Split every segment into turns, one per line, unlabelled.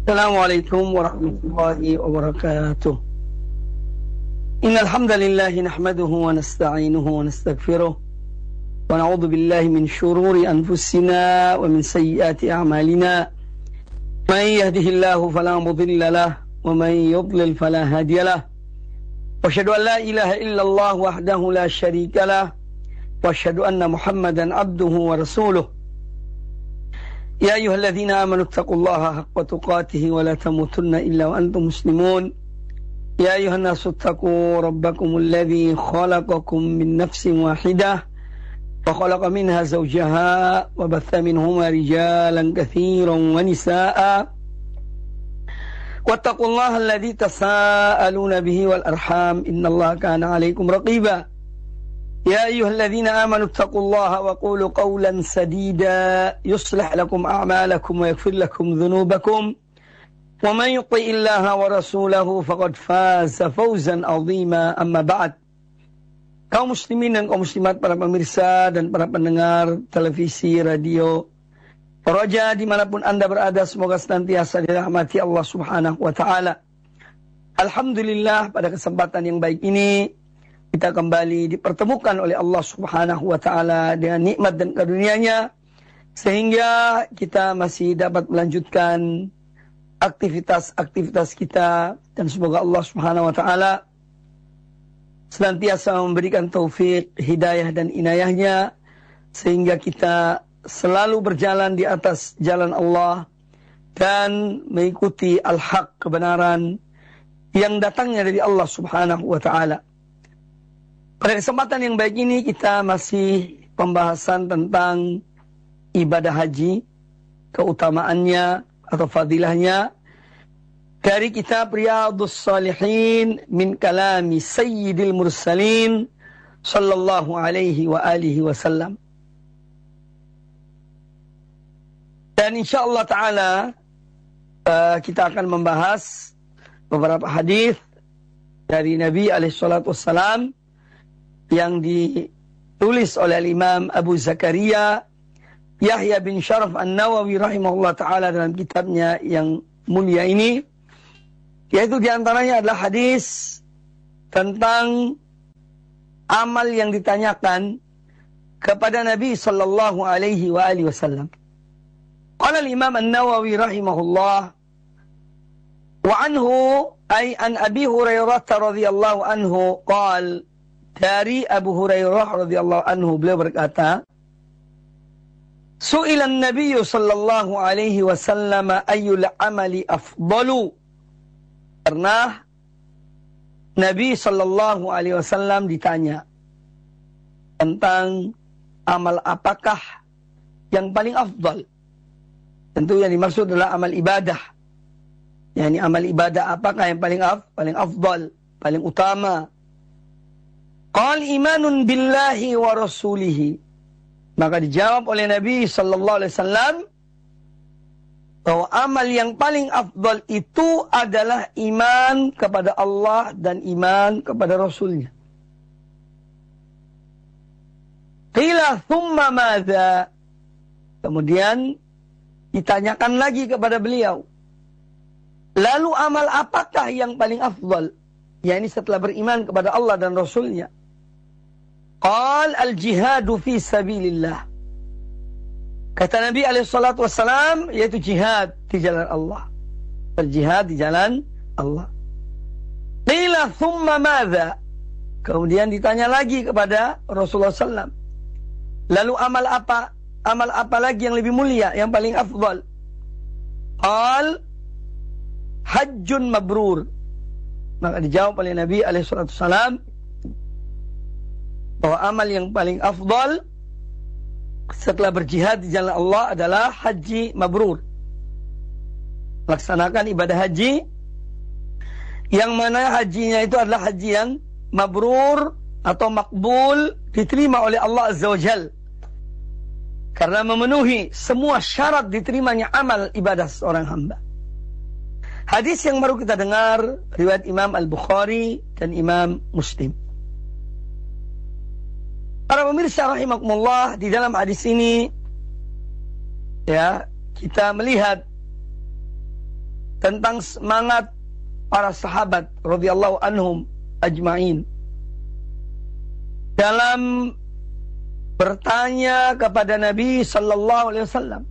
Assalamualaikum warahmatullahi wabarakatuh. Innal hamdalillah nahmaduhu wa nasta'inuhu wa nastaghfiruh wa na'udzu billahi min shururi anfusina wa min sayyiati a'malina. May yahdihillahu fala mudilla lahu wa may yudlil fala hadiya lahu. Wa asyhadu an la ilaha illallah wahdahu la syarika lahu wa asyhadu anna Muhammadan abduhu wa rasuluh. يا أيها الذين آمنوا اتقوا الله حق تقاته ولا تموتن إلا وأنتم مسلمون يا أيها الناس اتقوا ربكم الذي خلقكم من نفس واحدة وخلق منها زوجها وبث منهما رجالا كثيرا ونساء واتقوا الله الذي تساءلون به والأرحام إن الله كان عليكم رقيبا يا أيها الذين آمنوا اتقوا الله وقولوا قولا سديدا يصلح لكم أعمالكم ويغفر لكم ذنوبكم ومن يطع الله ورسوله فقد فاز فوزا عظيما أما بعد. Kaum muslimin dan kaum muslimat, para pemirsa dan para pendengar televisi, radio Roja dimanapun Anda berada, semoga senantiasa dirahmati Allah subhanahu wa ta'ala. Alhamdulillah, pada kesempatan yang baik ini kita kembali dipertemukan oleh Allah subhanahu wa ta'ala dengan nikmat dan karunia-Nya, sehingga kita masih dapat melanjutkan aktivitas-aktivitas kita, dan semoga Allah subhanahu wa ta'ala senantiasa memberikan taufik, hidayah dan inayahnya, sehingga kita selalu berjalan di atas jalan Allah dan mengikuti al-haq, kebenaran yang datangnya dari Allah subhanahu wa ta'ala. Pada kesempatan yang baik ini kita masih pembahasan tentang ibadah haji, keutamaannya atau fadilahnya, dari kitab Riyadhus Shalihin min kalami Sayyidil Mursalin sallallahu alaihi wa alihi wasallam. Dan insyaallah ta'ala kita akan membahas beberapa hadis dari Nabi alaihi salatu wassalam yang ditulis oleh Imam Abu Zakaria Yahya bin Sharaf An-Nawawi rahimahullah ta'ala dalam kitabnya yang mulia ini, yaitu diantaranya adalah hadis tentang amal yang ditanyakan kepada Nabi sallallahu alaihi wa alihi wasallam. Qala al-Imam An-Nawawi rahimahullah wa anhu ay an Abi Hurairah radhiyallahu anhu qala, dari Abu Hurairah radhiyallahu anhu, beliau berkata, Su'ilan Nabi sallallahu alaihi wasallam ayyul amali afdalu. Pernah Nabi sallallahu alaihi wasallam ditanya tentang amal apakah yang paling afdal. Tentu yang dimaksud adalah amal ibadah. Yani amal ibadah apakah yang paling afdal, paling utama. Qal imanun billahi wa rasulihi. Maka dijawab oleh Nabi sallallahu alaihi wasallam bahwa amal yang paling afdal itu adalah iman kepada Allah dan iman kepada Rasulnya. Qila thumma madza. Kemudian ditanyakan lagi kepada beliau, lalu amal apakah yang paling afdal? yakni setelah beriman kepada Allah dan Rasulnya. Qal al-jihadu fi sabilillah. Kata Nabi SAW, yaitu jihad di jalan Allah. Berjihad di jalan Allah. Qila thumma madza. Kemudian ditanya lagi kepada Rasulullah SAW. Lalu amal apa? Amal apa lagi yang lebih mulia, yang paling afdal? Qal hajjun mabrur. Maka dijawab oleh Nabi SAW bahwa amal yang paling afdal setelah berjihad di jalan Allah adalah haji mabrur. Laksanakan ibadah haji yang mana hajinya itu adalah haji yang mabrur atau makbul, diterima oleh Allah Azza wa Jal, karena memenuhi semua syarat diterimanya amal ibadah seorang hamba. Hadis yang baru kita dengar riwayat Imam Al-Bukhari dan Imam Muslim. Para pemirsa rahimakumullah, di dalam hadis ini ya kita melihat tentang semangat para sahabat radhiyallahu anhum ajma'in dalam bertanya kepada Nabi sallallahu alaihi wasallam.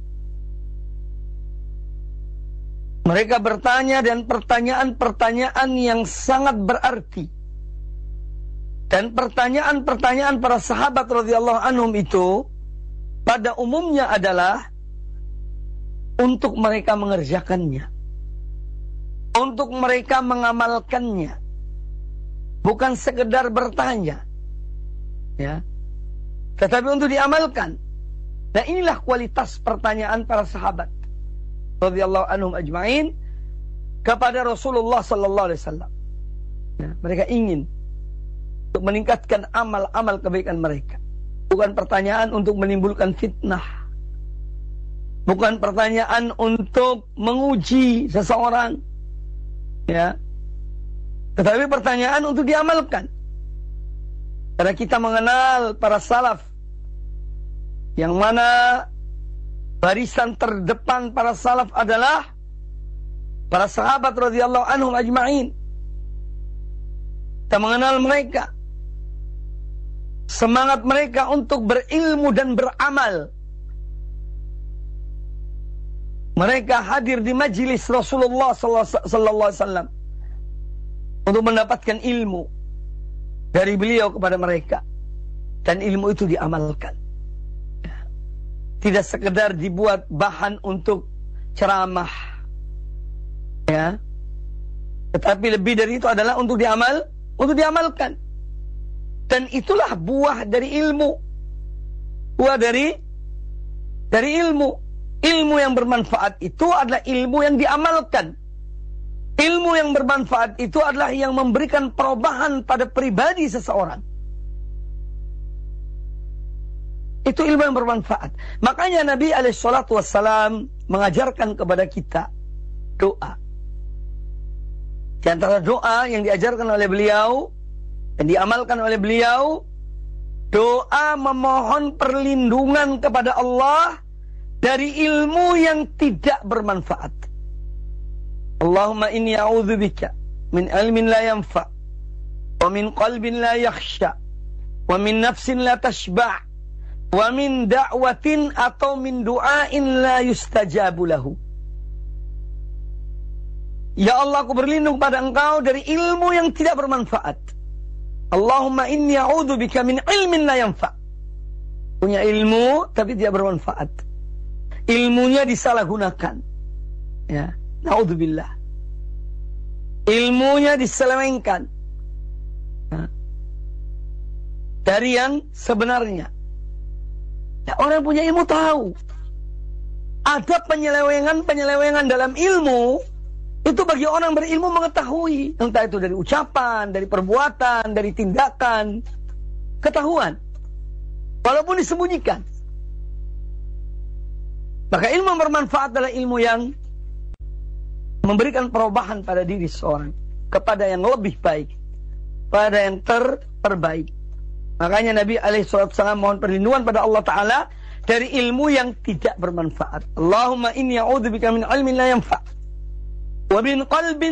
Mereka bertanya dan pertanyaan-pertanyaan yang sangat berarti. Dan pertanyaan-pertanyaan para sahabat radhiyallahu anhum itu pada umumnya adalah untuk mereka mengerjakannya, untuk mereka mengamalkannya, bukan sekedar bertanya, ya, tetapi untuk diamalkan. Nah, inilah kualitas pertanyaan para sahabat radhiyallahu anhum ajma'in kepada Rasulullah sallallahu alaihi wasallam. Ya, mereka ingin untuk meningkatkan amal-amal kebaikan mereka. Bukan pertanyaan untuk menimbulkan fitnah. Bukan pertanyaan untuk menguji seseorang. Ya. Tetapi pertanyaan untuk diamalkan. Karena kita mengenal para salaf yang mana barisan terdepan para salaf adalah para sahabat radhiyallahu anhum ajma'in. Kita mengenal mereka, semangat mereka untuk berilmu dan beramal. Mereka hadir di majelis Rasulullah sallallahu alaihi wasallam untuk mendapatkan ilmu dari beliau kepada mereka, dan ilmu itu diamalkan. Tidak sekedar dibuat bahan untuk ceramah, ya, tetapi lebih dari itu adalah untuk diamalkan. Dan itulah buah dari ilmu, buah dari ilmu. Ilmu yang bermanfaat itu adalah ilmu yang diamalkan. Ilmu yang bermanfaat itu adalah yang memberikan perubahan pada pribadi seseorang. Itu ilmu yang bermanfaat. Makanya Nabi SAW mengajarkan kepada kita doa. Di antara doa yang diajarkan oleh beliau dan diamalkan oleh beliau, doa memohon perlindungan kepada Allah dari ilmu yang tidak bermanfaat. Allahumma inni a'udzubika min ilmin la yanfa, wa min qalbin la yakhsha, wa min nafsin la tashba', wa min da'watin atau min du'ain la yustajabu lahu. Ya Allah, aku berlindung pada Engkau dari ilmu yang tidak bermanfaat. Allahumma inni a'udzubika min ilmin la yanfa. Punya ilmu tapi tidak bermanfaat. Ilmunya disalahgunakan. Ya, naudzubillah. Ilmunya diselewengkan. Ya. Dari yang sebenarnya. Ya, orang punya ilmu tahu ada penyelewengan dalam ilmu. Itu bagi orang berilmu mengetahui, entah itu dari ucapan, dari perbuatan, dari tindakan, ketahuan, walaupun disembunyikan. Maka ilmu yang bermanfaat adalah ilmu yang memberikan perubahan pada diri seorang kepada yang lebih baik, pada yang terbaik. Makanya Nabi SAW mohon perlindungan pada Allah Ta'ala dari ilmu yang tidak bermanfaat. Allahumma inni a'udzubika min ilmin la yanfa' wa min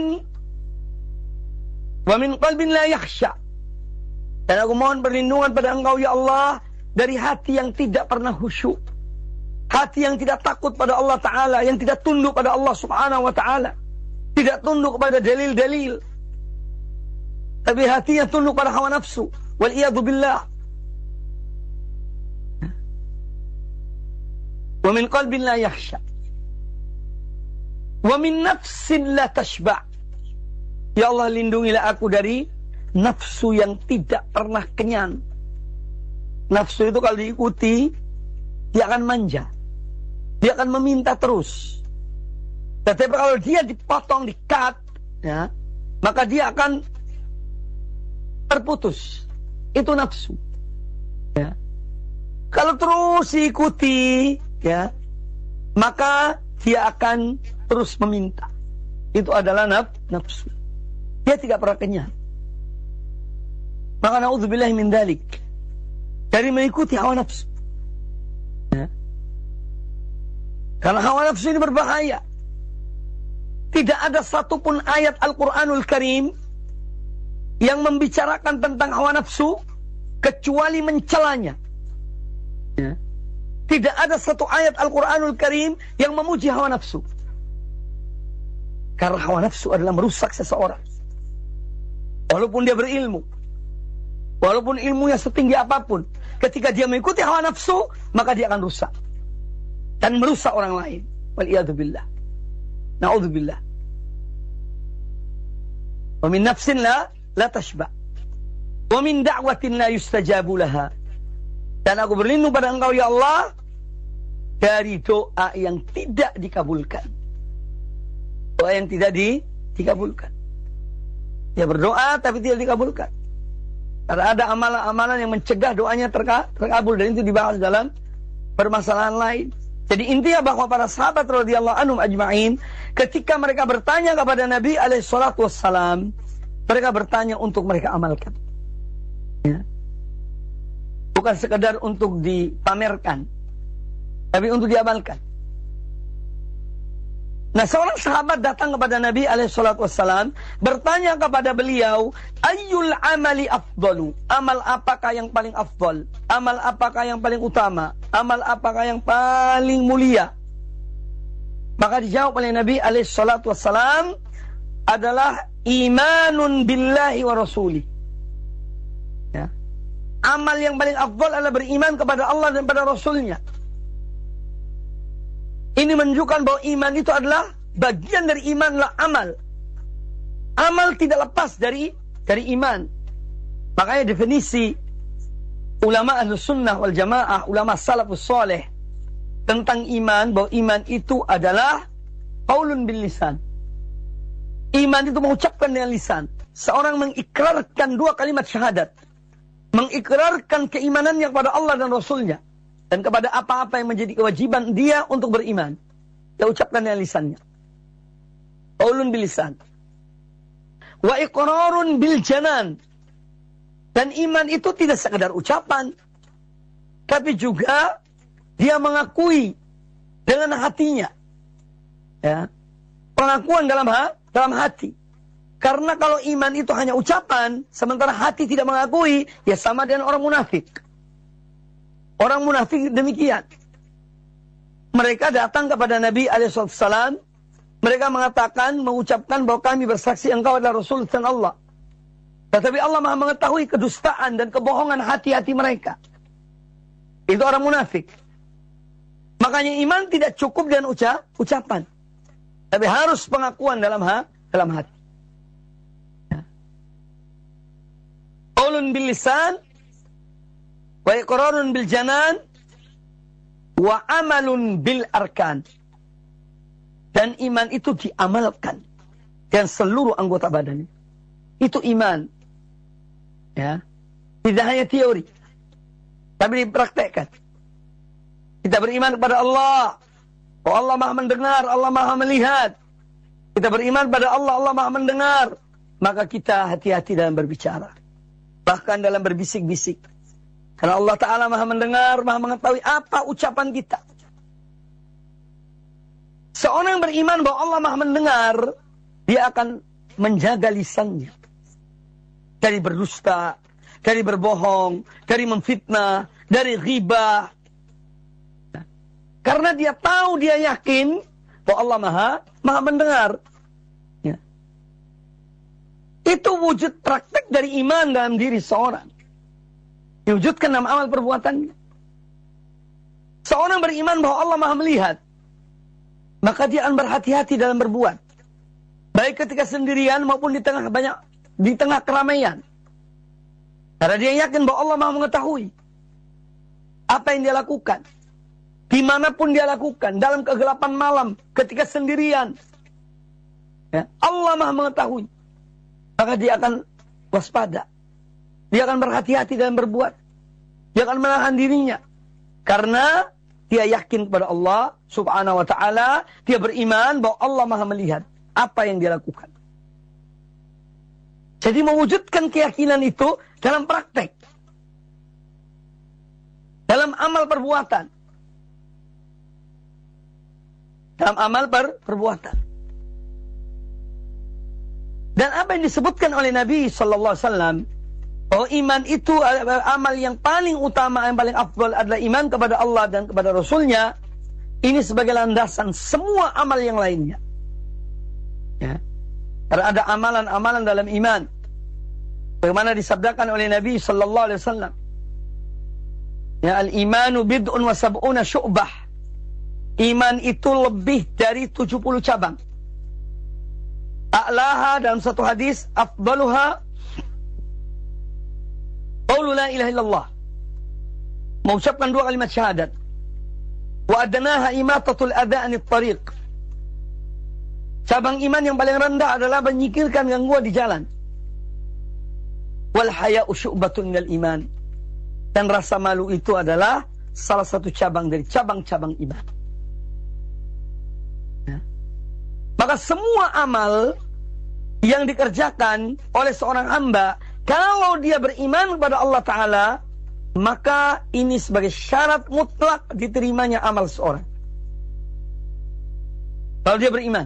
qalbin la yakhsha. Dan aku mohon perlindungan pada Engkau ya Allah dari hati yang tidak pernah khusyuk, hati yang tidak takut pada Allah Ta'ala, yang tidak tunduk pada Allah Subhanahu wa Ta'ala, tidak tunduk pada dalil-dalil, tapi hatinya tunduk pada hawa nafsu. Wal'iyadu billah. Wa min qalbin la yakhsha, wa min nafsin la tashba'. Ya Allah, lindungilah aku dari nafsu yang tidak pernah kenyang. Nafsu itu kalau diikuti, dia akan manja, dia akan meminta terus. Tetapi kalau dia dipotong, di-cut, ya, maka dia akan terputus. Itu nafsu. Ya. Kalau terus diikuti, ya, maka dia akan terus meminta. Itu adalah nafsu. Dia tidak pernah kenyang. Maka na'udzubillahi min dzalik, dari mengikuti hawa nafsu. Ya. Karena hawa nafsu ini berbahaya. tidak ada satupun ayat Al-Quranul Karim yang membicarakan tentang hawa nafsu kecuali mencelanya. Ya. Tidak ada satu ayat Al-Quranul Karim yang memuji hawa nafsu. Karena hawa nafsu adalah merusak seseorang. Walaupun dia berilmu, walaupun ilmunya setinggi apapun, ketika dia mengikuti hawa nafsu, maka dia akan rusak. Dan merusak orang lain. Wal'iyadzubillah. Na'udzubillah. Wa min nafsin la tashba. Wa min da'watin la yustajabu laha. Dan aku berlindung pada Engkau ya Allah dari doa yang tidak dikabulkan. Doa yang tidak dikabulkan. Dia berdoa tapi tidak dikabulkan. Karena ada amalan-amalan yang mencegah doanya terkabul, dan itu dibahas dalam permasalahan lain. Jadi intinya bahwa para sahabat radhiyallahu anhum ajma'in, ketika mereka bertanya kepada Nabi alaihi salatu wassalam, mereka bertanya untuk mereka amalkan. Ya. Bukan sekedar untuk dipamerkan, tapi untuk diamalkan. Nah, seorang sahabat datang kepada Nabi SAW, bertanya kepada beliau, ayyul amali afdalu? Amal apakah yang paling afdal? Amal apakah yang paling utama? Amal apakah yang paling mulia? Maka dijawab oleh Nabi SAW, adalah imanun billahi wa rasuli. Ya. Amal yang paling afdal adalah beriman kepada Allah dan pada Rasulnya. Ini menunjukkan bahwa iman itu adalah bagian dari iman, adalah amal. Amal tidak lepas dari iman. Makanya definisi ulama Ahlus Sunnah wal Jamaah, ulama salafus saleh tentang iman, bahwa iman itu adalah qaulun bil lisan. Iman itu mengucapkan dengan lisan. Seorang mengikrarkan dua kalimat syahadat, mengikrarkan keimanannya kepada Allah dan Rasulnya, dan kepada apa-apa yang menjadi kewajiban dia untuk beriman. Dia ucapkan dengan lisannya. Qaulun bil lisan. Wa iqrarun bil janan. Dan iman itu tidak sekedar ucapan, tapi juga dia mengakui dengan hatinya. Ya. Pengakuan dalam hati. Karena kalau iman itu hanya ucapan, sementara hati tidak mengakui, ya sama dengan orang munafik. Orang munafik demikian. Mereka datang kepada Nabi SAW. Mereka mengatakan, mengucapkan bahwa kami bersaksi engkau adalah Rasul dan Allah. Tetapi Allah Maha mengetahui kedustaan dan kebohongan hati-hati mereka. Itu orang munafik. Makanya iman tidak cukup dengan ucapan. Tapi harus pengakuan dalam hati. Qaulun bil lisan, wa iqrarun bil janan, wa amalun bil arkan. Dan iman itu diamalkan dengan seluruh anggota badannya. Itu iman. Ya. Tidak hanya teori, tapi dipraktekkan. Kita beriman kepada Allah. Oh, Allah Maha mendengar, Allah Maha melihat. Kita beriman pada Allah, Allah Maha mendengar. Maka kita hati-hati dalam berbicara. Bahkan dalam berbisik-bisik. Karena Allah Ta'ala Maha mendengar, Maha mengetahui apa ucapan kita. Seorang beriman bahwa Allah Maha mendengar, dia akan menjaga lisannya. Dari berdusta, dari berbohong, dari memfitnah, dari ghibah. Karena dia tahu, dia yakin bahwa Allah Maha mendengar. Ya. Itu wujud praktek dari iman dalam diri seorang. Diwujudkan dalam amal perbuatannya. Seorang beriman bahwa Allah Maha melihat, maka dia akan berhati-hati dalam berbuat. Baik ketika sendirian maupun di tengah keramaian. Karena dia yakin bahwa Allah Maha mengetahui apa yang dia lakukan. Dimanapun dia lakukan, dalam kegelapan malam, ketika sendirian. Ya, Allah Maha mengetahui. Maka dia akan waspada. Dia akan berhati-hati dalam berbuat. Dia akan menahan dirinya. Karena dia yakin kepada Allah Subhanahu wa ta'ala. Dia beriman bahwa Allah Maha melihat apa yang dia lakukan. Jadi mewujudkan keyakinan itu dalam praktek. Dalam amal perbuatan. Dalam amal perbuatan. Dan apa yang disebutkan oleh Nabi sallallahu alaihi wasallam, bahwa iman itu amal yang paling utama, yang paling afdal adalah iman kepada Allah dan kepada Rasulnya. Ini sebagai landasan semua amal yang lainnya. Ya. Karena ada amalan-amalan dalam iman. Bagaimana disabdakan oleh Nabi sallallahu alaihi wasallam. Ya, al-imanu bid'un wa sab'una syu'bah. Iman itu lebih dari 70 cabang. A'laha dalam satu hadis, afdaluha qaulu la ilaha illallah. Mengucapkan 2 kalimat syahadat. Wa adnaha imatatul adha anit tariq. Cabang iman yang paling rendah adalah menyingkirkan gangguan di jalan. Wal haya'u syu'batun minal iman. Dan rasa malu itu adalah salah satu cabang dari cabang-cabang iman. Ya. Maka semua amal yang dikerjakan oleh seorang hamba, kalau dia beriman kepada Allah Ta'ala, maka ini sebagai syarat mutlak diterimanya amal seorang. Kalau dia beriman,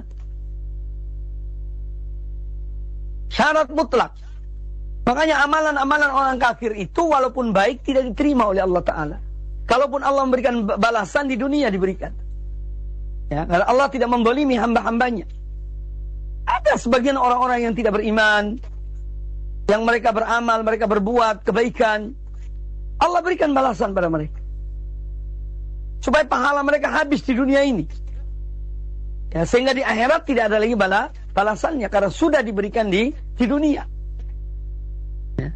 syarat mutlak. Makanya amalan-amalan orang kafir itu walaupun baik tidak diterima oleh Allah Ta'ala. Kalaupun Allah memberikan balasan di dunia diberikan. Ya, karena Allah tidak membolimi hamba-hambanya. Ada sebagian orang-orang yang tidak beriman, yang mereka beramal, mereka berbuat kebaikan, Allah berikan balasan pada mereka, supaya pahala mereka habis di dunia ini. Ya, sehingga di akhirat tidak ada lagi balasannya, karena sudah diberikan di dunia. Ya.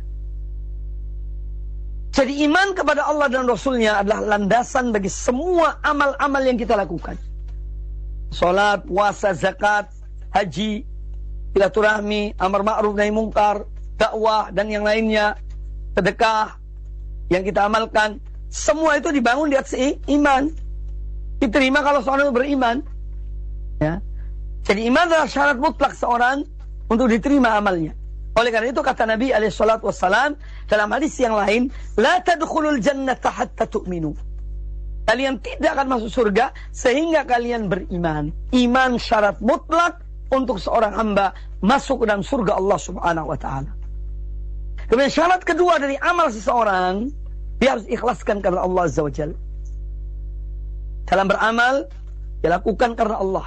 Jadi iman kepada Allah dan Rasulnya adalah landasan bagi semua amal-amal yang kita lakukan. Salat, puasa, zakat, haji, silaturahmi, amar ma'ruf nahi mungkar, dakwah dan yang lainnya, sedekah yang kita amalkan, semua itu dibangun di atas iman. Diterima kalau seorang beriman. Ya. Jadi iman adalah syarat mutlak seorang untuk diterima amalnya. Oleh karena itu kata Nabi SAW dalam hadis yang lain, la tadkhulul jannata hatta tu'minu. Kalian tidak akan masuk surga sehingga kalian beriman. Iman syarat mutlak untuk seorang hamba masuk ke dalam surga Allah Subhanahu wa taala. Kemudian syarat kedua dari amal seseorang, dia harus ikhlaskan karena Allah Azza wa Jalla. Dalam beramal, dia lakukan karena Allah.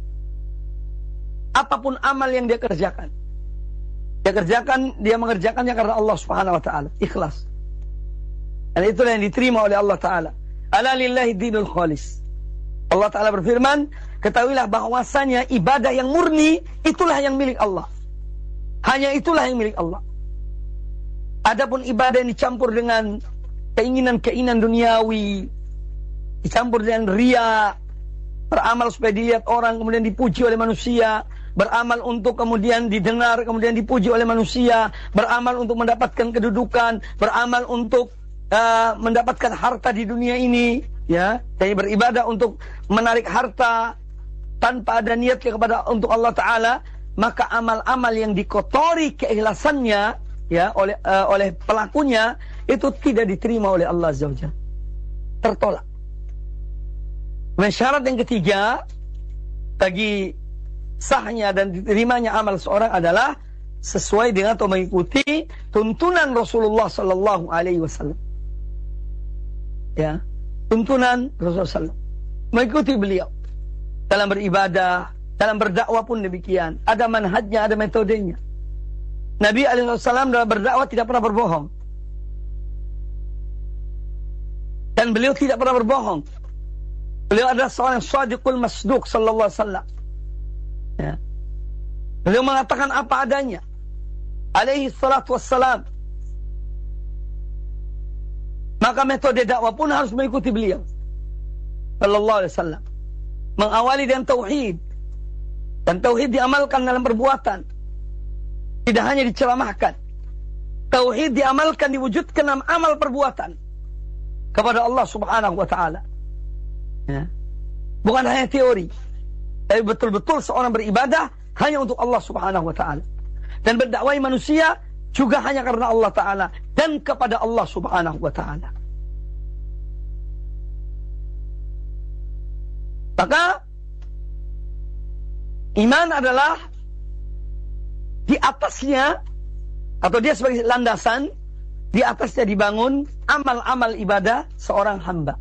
Apapun amal yang dia kerjakan, dia mengerjakannya karena Allah Subhanahu wa taala, ikhlas. Dan itulah yang diterima oleh Allah Ta'ala. Ala lillahi dinul khalis. Allah Ta'ala berfirman, ketahuilah bahwasanya ibadah yang murni itulah yang milik Allah. Hanya itulah yang milik Allah. Adapun ibadah yang dicampur dengan keinginan-keinginan duniawi, dicampur dengan riya, beramal supaya dilihat orang kemudian dipuji oleh manusia, beramal untuk kemudian didengar kemudian dipuji oleh manusia, beramal untuk mendapatkan kedudukan, beramal untuk mendapatkan harta di dunia ini, ya. Jadi beribadah untuk menarik harta tanpa ada niat kepada untuk Allah Ta'ala, maka amal-amal yang dikotori keikhlasannya, ya, oleh pelakunya itu tidak diterima oleh Allah Azza wa Jalla, tertolak. Syarat yang ketiga bagi sahnya dan diterimanya amal seorang adalah sesuai dengan atau mengikuti tuntunan Rasulullah Sallallahu Alaihi Wasallam. Ya, tuntunan Rasulullah, mengikuti beliau dalam beribadah, dalam berdakwah pun demikian. Ada manhajnya, ada metodenya. Nabi SAW dalam berdakwah tidak pernah berbohong. Dan beliau tidak pernah berbohong. Beliau adalah seorang shadiqul masduq sallallahu alaihi wasallam. Ya. Beliau mengatakan apa adanya. Alaihi salatu wassalam. Maka metode dakwah pun harus mengikuti beliau sallallahu alaihi wasallam. Mengawali dengan tauhid. Dan tauhid diamalkan dalam perbuatan. Tidak hanya diceramahkan. Tauhid diamalkan, diwujudkan dalam amal perbuatan kepada Allah Subhanahu wa taala. Ya. Bukan hanya teori, tapi betul-betul seorang beribadah hanya untuk Allah Subhanahu wa taala. Dan berdakwai manusia juga hanya karena Allah Ta'ala dan kepada Allah Subhanahu wa ta'ala. Maka iman adalah di atasnya, atau dia sebagai landasan, di atasnya dibangun amal-amal ibadah seorang hamba.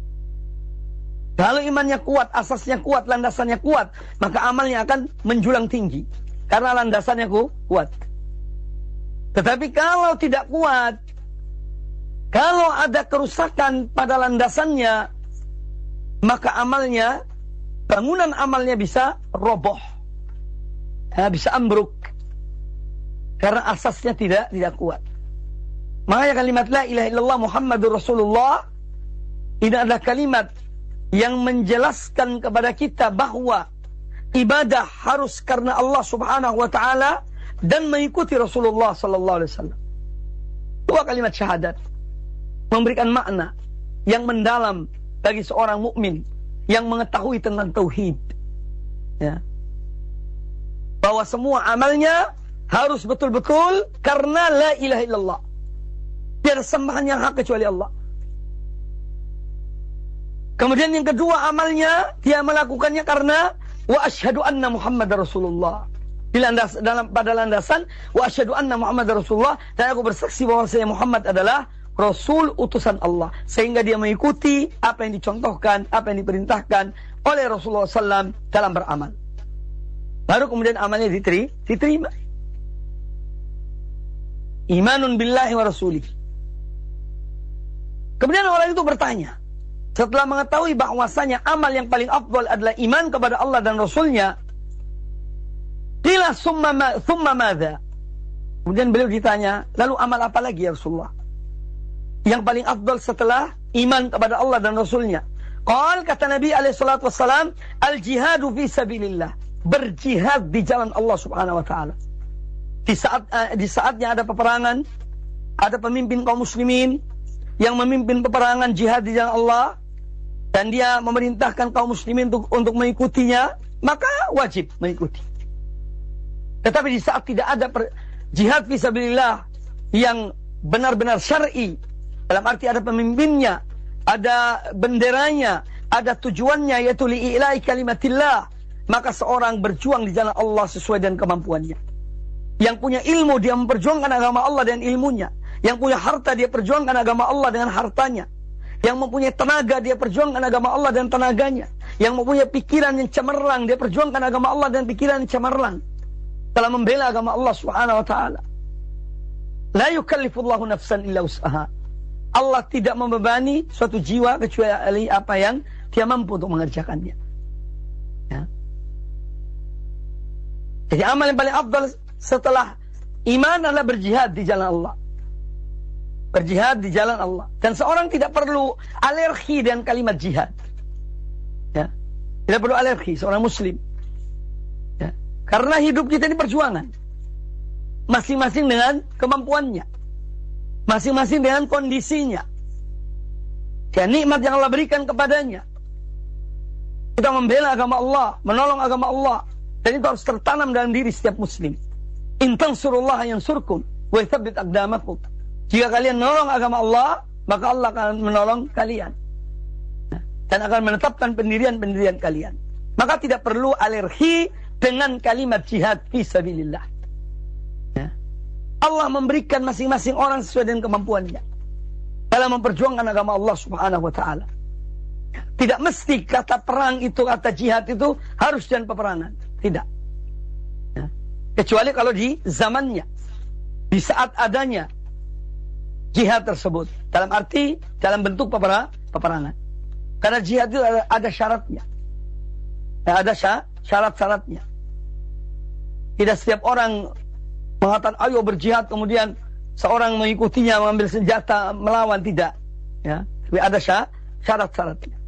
Kalau imannya kuat, asasnya kuat, landasannya kuat, maka amalnya akan menjulang tinggi. Karena landasannya kuat. Tetapi kalau tidak kuat, kalau ada kerusakan pada landasannya, maka amalnya, bangunan amalnya bisa roboh. Bisa ambruk. Karena asasnya tidak kuat. Makanya kalimat la ilaha illallah Muhammadur Rasulullah, ini adalah kalimat yang menjelaskan kepada kita bahwa ibadah harus karena Allah Subhanahu wa taala dan mengikuti Rasulullah sallallahu alaihi wasallam. Dua kalimat syahadat memberikan makna yang mendalam bagi seorang mukmin yang mengetahui tentang tauhid. Ya. Bahwa semua amalnya harus betul-betul karena la ilaha illallah. Tiada sembahan yang hak kecuali Allah. Kemudian yang kedua amalnya, dia melakukannya karena wa asyhadu anna Muhammadar Rasulullah. Pada landasan wa asyhadu anna Muhammadar Rasulullah, dan aku bersaksi bahwa saya Muhammad adalah Rasul utusan Allah. Sehingga dia mengikuti apa yang dicontohkan, apa yang diperintahkan oleh Rasulullah SAW dalam beramal. Baru kemudian amalnya diterima. Imanun billahi wa rasulih. Kemudian orang itu bertanya, setelah mengetahui bahwasanya amal yang paling afdal adalah iman kepada Allah dan Rasulnya, qila thumma madza? Kemudian beliau ditanya, lalu amal apa lagi ya Rasulullah? Yang paling afdal setelah iman kepada Allah dan Rasulnya. Qal, kata Nabi alaihissalatu wassalam, al-jihadu fi sabilillah. Berjihad di jalan Allah subhanahu wa ta'ala. Di saatnya ada peperangan, ada pemimpin kaum muslimin yang memimpin peperangan jihad di jalan Allah, dan dia memerintahkan kaum muslimin untuk mengikutinya, maka wajib mengikuti. Tetapi di saat tidak ada jihad fisabilillah yang benar-benar syar'i, dalam arti ada pemimpinnya, ada benderanya, ada tujuannya, yaitu li'ila'i kalimatillah, maka seorang berjuang di jalan Allah sesuai dengan kemampuannya. Yang punya ilmu, dia memperjuangkan agama Allah dengan ilmunya. Yang punya harta, dia perjuangkan agama Allah dengan hartanya. Yang mempunyai tenaga, dia perjuangkan agama Allah dan tenaganya. Yang mempunyai pikiran yang cemerlang, dia perjuangkan agama Allah dan pikiran yang cemerlang dalam membela agama Allah Subhanahu wa taala. La yukallifullahu nafsan illa wus'aha. Allah tidak membebani suatu jiwa kecuali apa yang dia mampu untuk mengerjakannya. Ya. Jadi amal yang paling afdal setelah iman adalah berjihad di jalan Allah. Berjihad di jalan Allah. Dan seorang tidak perlu alergi dengan kalimat jihad. Ya. Tidak perlu alergi seorang muslim. Ya. Karena hidup kita ini perjuangan. Masing-masing dengan kemampuannya. Masing-masing dengan kondisinya. Dan nikmat yang Allah berikan kepadanya. Kita membela agama Allah, menolong agama Allah. Dan itu harus tertanam dalam diri setiap muslim. In tansurullaha yansurkum wa yuthabbit aqdamakum. Jika kalian menolong agama Allah, maka Allah akan menolong kalian. Dan akan menetapkan pendirian-pendirian kalian. Maka tidak perlu alergi dengan kalimat jihad fisabilillah. Ya. Allah memberikan masing-masing orang sesuai dengan kemampuannya dalam memperjuangkan agama Allah Subhanahu wa taala. Tidak mesti kata perang itu, kata jihad itu harus dengan peperangan. Tidak. Ya. Kecuali kalau di zamannya, di saat adanya jihad tersebut, dalam arti dalam bentuk peperangan. Karena jihad itu ada syaratnya. Ya, ada syarat-syaratnya. Tidak setiap orang mengatakan ayo berjihad kemudian seorang mengikutinya mengambil senjata melawan, tidak. Ya, tapi ada syarat-syaratnya.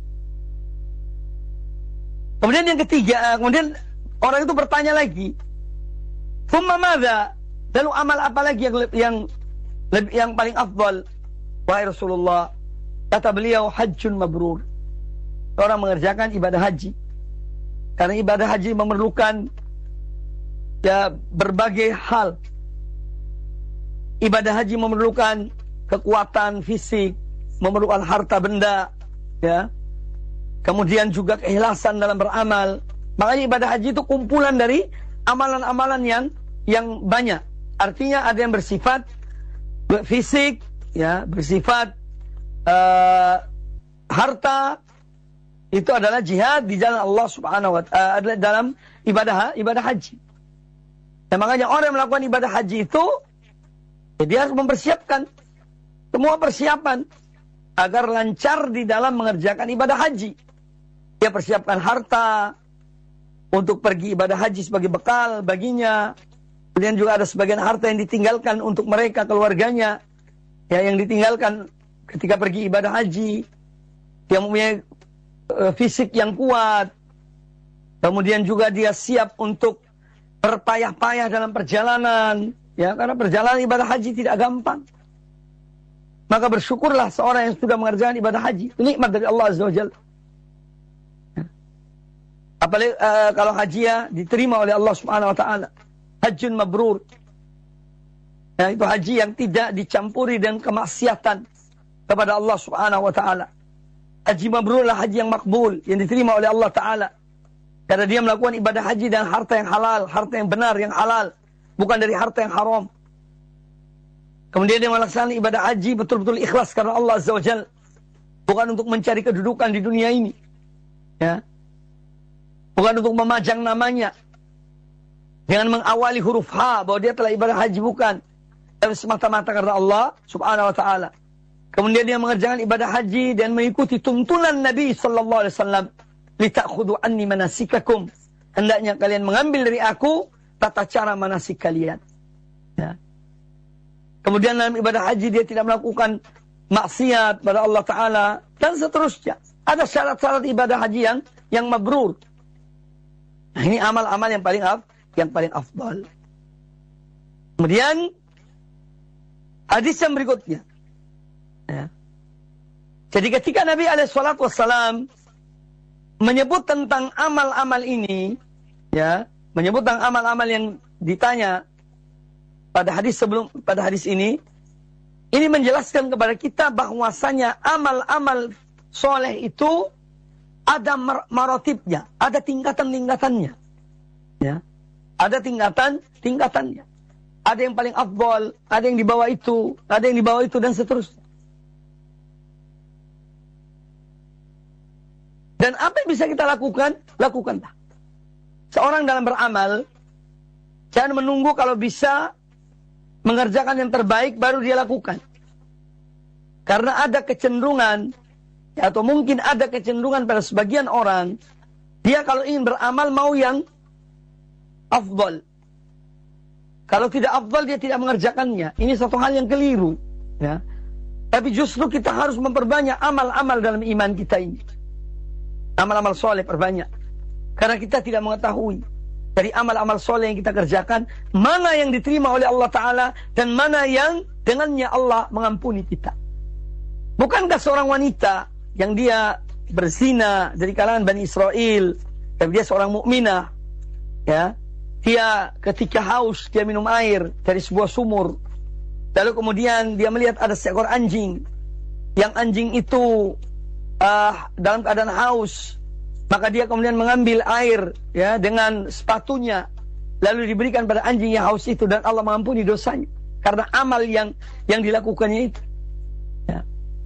Kemudian yang ketiga, kemudian orang itu bertanya lagi, "Tsumma madza?" Lalu amal apa lagi yang paling afdal? Wahai Rasulullah, kata beliau, hajjun mabrur. Orang mengerjakan ibadah haji. Karena ibadah haji memerlukan ya berbagai hal. Ibadah haji memerlukan kekuatan fisik, memerlukan harta benda, ya. Kemudian juga keikhlasan dalam beramal. Makanya ibadah haji itu kumpulan dari amalan-amalan yang yang banyak. Artinya ada yang bersifat fisik, ya, bersifat harta. Itu adalah jihad di jalan Allah Subhanahu wa ta'ala, dalam ibadah haji. Dan makanya orang yang melakukan ibadah haji itu, ya, dia harus mempersiapkan semua persiapan agar lancar di dalam mengerjakan ibadah haji. Dia persiapkan harta untuk pergi ibadah haji sebagai bekal baginya. Kemudian juga ada sebagian harta yang ditinggalkan untuk mereka, keluarganya, ya, yang ditinggalkan ketika pergi ibadah haji. Dia mempunyai fisik yang kuat. Kemudian juga dia siap untuk berpayah-payah dalam perjalanan, ya, karena perjalanan ibadah haji tidak gampang. Maka bersyukurlah seorang yang sudah mengerjakan ibadah haji. Itu nikmat dari Allah Azza wa Jalla. Ya. Apalagi kalau haji, ya, diterima oleh Allah Subhanahu wa ta'ala. Hajjun mabrur. Ya, itu haji yang tidak dicampuri dengan kemaksiatan kepada Allah Subhanahu wa ta'ala. Haji mabrur adalah haji yang makbul, yang diterima oleh Allah Ta'ala. Karena dia melakukan ibadah haji dan harta yang halal, harta yang benar, yang halal. Bukan dari harta yang haram. Kemudian dia melaksanakan ibadah haji betul-betul ikhlas karena Allah Azza wa Jalla. Bukan untuk mencari kedudukan di dunia ini. Ya. Bukan untuk memajang namanya. Dengan mengawali huruf H bahwa dia telah ibadah haji, bukan. Tapi semata-mata karena Allah Subhanahu wa ta'ala. Kemudian dia mengerjakan ibadah haji dan mengikuti tuntunan Nabi sallallahu alaihi wasallam, "Lita'khudhu anni manasikakum." Hendaknya kalian mengambil dari aku tata cara manasik kalian. Ya. Kemudian dalam ibadah haji dia tidak melakukan maksiat pada Allah Ta'ala dan seterusnya. Ada syarat-syarat ibadah haji yang mabrur. Nah, ini amal-amal yang paling afdal. Kemudian hadis yang berikutnya. Ya. Jadi ketika Nabi SAW menyebut tentang amal-amal ini, ya, menyebut tentang amal-amal yang ditanya pada hadis ini menjelaskan kepada kita bahwasanya amal-amal soleh itu ada marotibnya, ada tingkatan-tingkatannya, ya, ada tingkatannya. Ada yang paling afdal, ada yang di bawah itu, ada yang di bawah itu, dan seterusnya. Dan apa yang bisa kita lakukan? Lakukanlah. Seorang dalam beramal, jangan menunggu kalau bisa mengerjakan yang terbaik baru dia lakukan. Karena ada kecenderungan, ya, atau mungkin ada kecenderungan pada sebagian orang, dia kalau ingin beramal mau yang afdal. Kalau tidak afdal dia tidak mengerjakannya. Ini satu hal yang keliru. Ya. Tapi justru kita harus memperbanyak amal-amal dalam iman kita ini. Amal-amal soleh perbanyak. Karena kita tidak mengetahui dari amal-amal soleh yang kita kerjakan, mana yang diterima oleh Allah Ta'ala, dan mana yang dengannya Allah mengampuni kita. Bukankah seorang wanita yang dia berzina dari kalangan Bani Israel, tapi dia seorang mukminah, ya, dia ketika haus, dia minum air dari sebuah sumur. Lalu kemudian dia melihat ada seekor anjing. Yang anjing itu dalam keadaan haus. Maka dia kemudian mengambil air, ya, dengan sepatunya. Lalu diberikan pada anjing yang haus itu. Dan Allah mengampuni dosanya. Karena amal yang dilakukannya itu. Ya.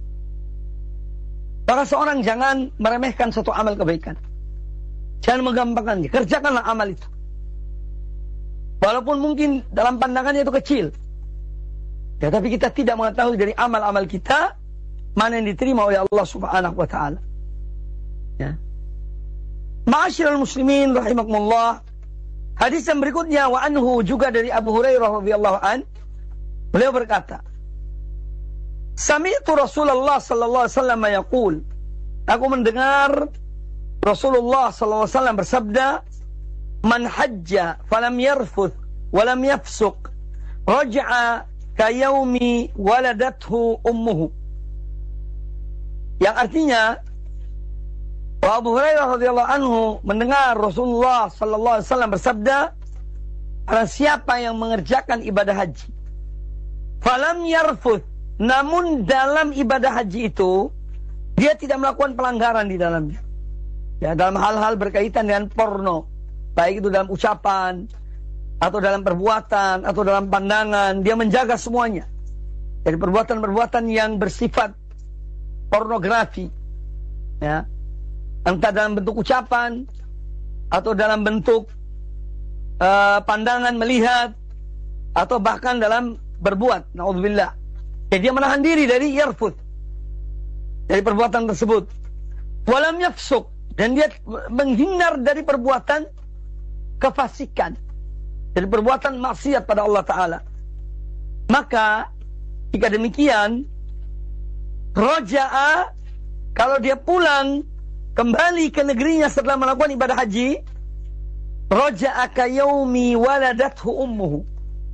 Maka seorang jangan meremehkan suatu amal kebaikan. Jangan menggampangkannya. Kerjakanlah amal itu. Walaupun mungkin dalam pandangannya itu kecil. Ya, tapi kita tidak mengetahui dari amal-amal kita mana yang diterima oleh Allah Subhanahu wa ta'ala. Ya. Ma'asyiral muslimin rahimakumullah. Hadis yang berikutnya, wa anhu, juga dari Abu Hurairah radhiyallahu an, beliau berkata, sami'tu Rasulullah sallallahu alaihi wasallam yaqul, aku mendengar Rasulullah sallallahu alaihi wasallam bersabda, man hajja falam yarfuth walam yafsuq raja'a kayaumi waladathu ummuhu. Yang artinya, Abu Hurairah radhiyallahu anhu mendengar Rasulullah sallallahu alaihi wasallam bersabda, barang siapa yang mengerjakan ibadah haji, falam yarfuth, namun dalam ibadah haji itu dia tidak melakukan pelanggaran di dalamnya. Ya, dalam hal-hal berkaitan dengan porno, baik itu dalam ucapan atau dalam perbuatan, atau dalam pandangan, dia menjaga semuanya. Dari perbuatan-perbuatan yang bersifat pornografi, ya, entah dalam bentuk ucapan atau dalam bentuk pandangan melihat, atau bahkan dalam berbuat, naudzubillah. Jadi dia menahan diri dari yarfud, dari perbuatan tersebut. Walam yafsuk, dan dia menghindar dari perbuatan kefasikan, dari perbuatan maksiat pada Allah Ta'ala. Maka jika demikian, roja'a, kalau dia pulang kembali ke negerinya setelah melakukan ibadah haji, roja'a kayaumi waladathu ummuhu.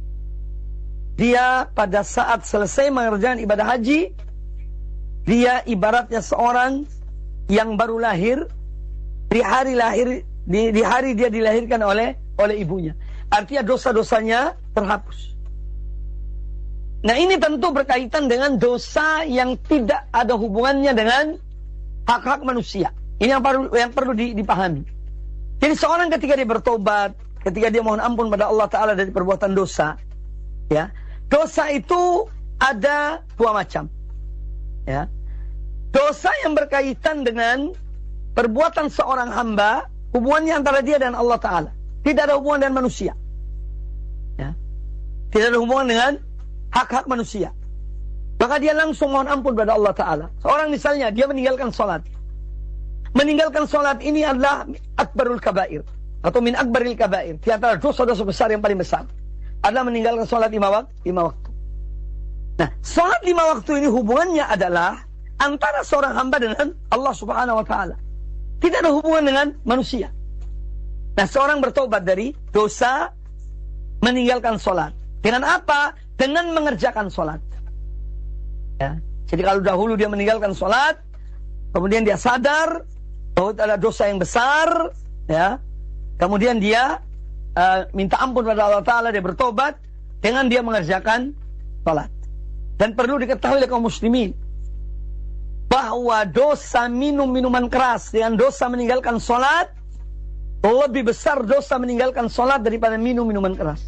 Dia pada saat selesai mengerjakan ibadah haji, dia ibaratnya seorang yang baru lahir, di hari dia dilahirkan oleh ibunya. Artinya dosa-dosanya terhapus. Nah, ini tentu berkaitan dengan dosa yang tidak ada hubungannya dengan hak-hak manusia. Ini yang perlu dipahami. Jadi seorang ketika dia bertobat, ketika dia mohon ampun pada Allah Ta'ala dari perbuatan dosa, ya, dosa itu ada dua macam, ya. Dosa yang berkaitan dengan perbuatan seorang hamba, hubungannya antara dia dan Allah Ta'ala, tidak ada hubungan dengan manusia, ya. Tidak ada hubungan dengan hak-hak manusia. Maka dia langsung mohon ampun pada Allah Ta'ala. Seorang misalnya dia meninggalkan sholat. Meninggalkan sholat ini adalah akbarul kabair, atau min akbaril kabair. Di antara dosa-dosa besar yang paling besar adalah meninggalkan sholat lima waktu. Nah, sholat 5 waktu ini hubungannya adalah antara seorang hamba dengan Allah Subhanahu wa Ta'ala. Tidak ada hubungan dengan manusia. Nah, seorang bertobat dari dosa meninggalkan sholat. Dengan apa? Dengan mengerjakan sholat. Ya. Jadi kalau dahulu dia meninggalkan sholat, kemudian dia sadar bahwa itu adalah dosa yang besar, ya. Kemudian dia minta ampun pada Allah Ta'ala, dia bertobat dengan dia mengerjakan sholat. Dan perlu diketahui oleh kaum muslimin bahwa dosa minum minuman keras dengan dosa meninggalkan sholat lebih besar dosa meninggalkan sholat daripada minum minuman keras.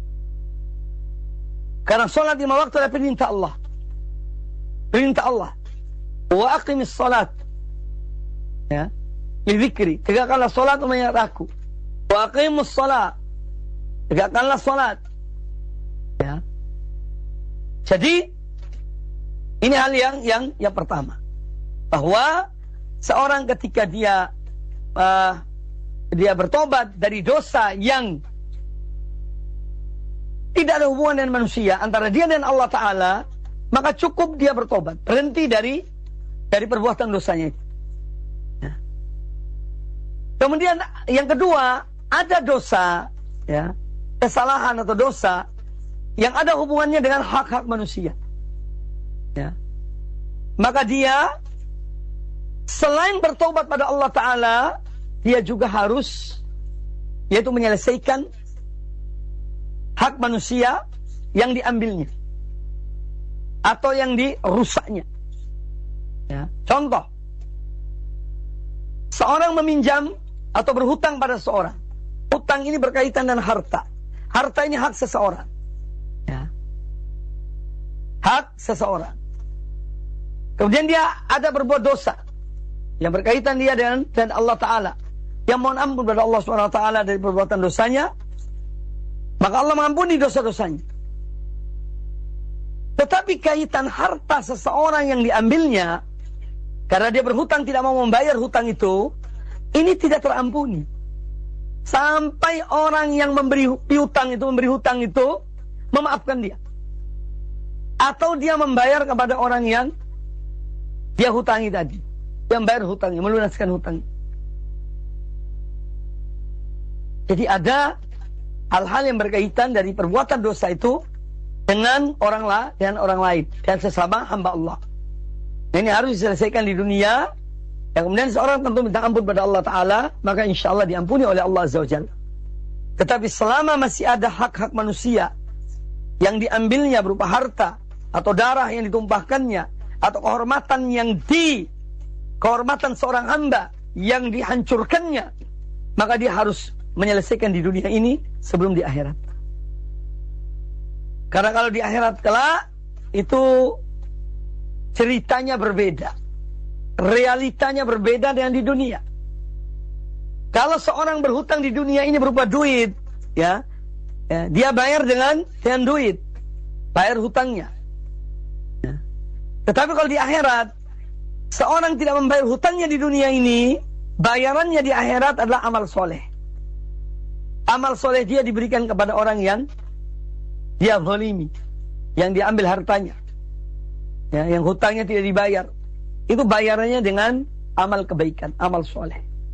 Karena sholat 5 waktu adalah perintah Allah. Perintah Allah. Wa aqimis sholat, ya, lidzikri, tegakkanlah sholat untuk mengingat aku. Wa aqimus sholat, tegakkanlah sholat, ya. Jadi ini hal yang pertama, bahwa seorang ketika dia bertobat dari dosa yang tidak ada hubungan dengan manusia, antara dia dan Allah Ta'ala, maka cukup dia bertobat, berhenti dari perbuatan dosanya itu. Ya. Kemudian yang kedua, ada dosa, ya, kesalahan atau dosa yang ada hubungannya dengan hak-hak manusia, ya. Maka dia selain bertobat pada Allah Ta'ala, dia juga harus, yaitu menyelesaikan hak manusia yang diambilnya atau yang dirusaknya, ya. Contoh, seorang meminjam atau berhutang pada seorang. Hutang ini berkaitan dengan harta. Harta ini hak seseorang, ya. Hak seseorang. Kemudian dia ada berbuat dosa yang berkaitan dia dengan Allah Ta'ala, yang mohon ampun pada Allah SWT dari perbuatan dosanya, maka Allah mengampuni dosa-dosanya. Tetapi kaitan harta seseorang yang diambilnya karena dia berhutang, tidak mau membayar hutang itu, ini tidak terampuni sampai orang yang memberi hutang itu memaafkan dia, atau dia membayar kepada orang yang dia hutangi tadi, yang bayar hutangnya, melunaskan hutangnya. Jadi ada hal-hal yang berkaitan dari perbuatan dosa itu dengan orang lain dan sesama hamba Allah. Nah, ini harus diselesaikan di dunia. Dan kemudian seorang tentu minta ampun pada Allah Ta'ala, maka insya Allah diampuni oleh Allah Azza wa Jalla. Tetapi selama masih ada hak-hak manusia yang diambilnya berupa harta atau darah yang ditumpahkannya, atau kehormatan seorang hamba yang dihancurkannya, maka dia harus menyelesaikan di dunia ini sebelum di akhirat. Karena kalau di akhirat kelak itu ceritanya berbeda. Realitanya berbeda dengan di dunia. Kalau seorang berhutang di dunia ini berupa duit, ya dia bayar dengan duit, bayar hutangnya. Ya. Tetapi kalau di akhirat, seorang tidak membayar hutangnya di dunia ini, bayarannya di akhirat adalah amal soleh. Amal soleh dia diberikan kepada orang yang dia zalimi, yang diambil hartanya, ya, yang hutangnya tidak dibayar. Itu bayarannya dengan amal kebaikan, amal soleh.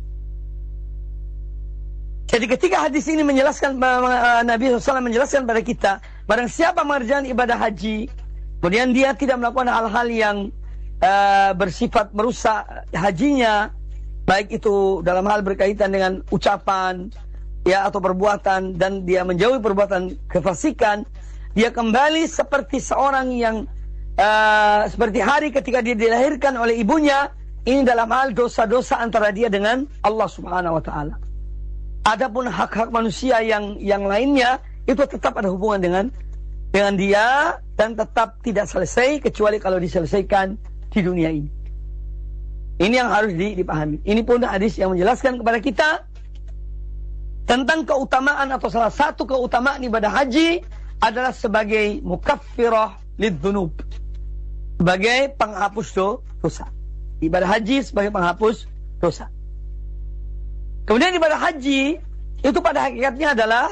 Jadi ketika hadis ini menjelaskan, Nabi SAW menjelaskan pada kita, barang siapa mengerjakan ibadah haji, kemudian dia tidak melakukan hal-hal yang bersifat merusak hajinya, baik itu dalam hal berkaitan dengan ucapan, ya, atau perbuatan, dan dia menjauhi perbuatan kefasikan, dia kembali seperti seorang yang seperti hari ketika dia dilahirkan oleh ibunya. Ini dalam hal dosa-dosa antara dia dengan Allah Subhanahu wa Ta'ala. Adapun hak-hak manusia yang lainnya itu tetap ada hubungan dengan dia dan tetap tidak selesai kecuali kalau diselesaikan di dunia ini. Ini yang harus dipahami. Ini pun hadis yang menjelaskan kepada kita tentang keutamaan, atau salah satu keutamaan ibadah haji adalah sebagai mukaffirah lidzunub, sebagai penghapus dosa. Ibadah haji sebagai penghapus dosa. Kemudian ibadah haji itu pada hakikatnya adalah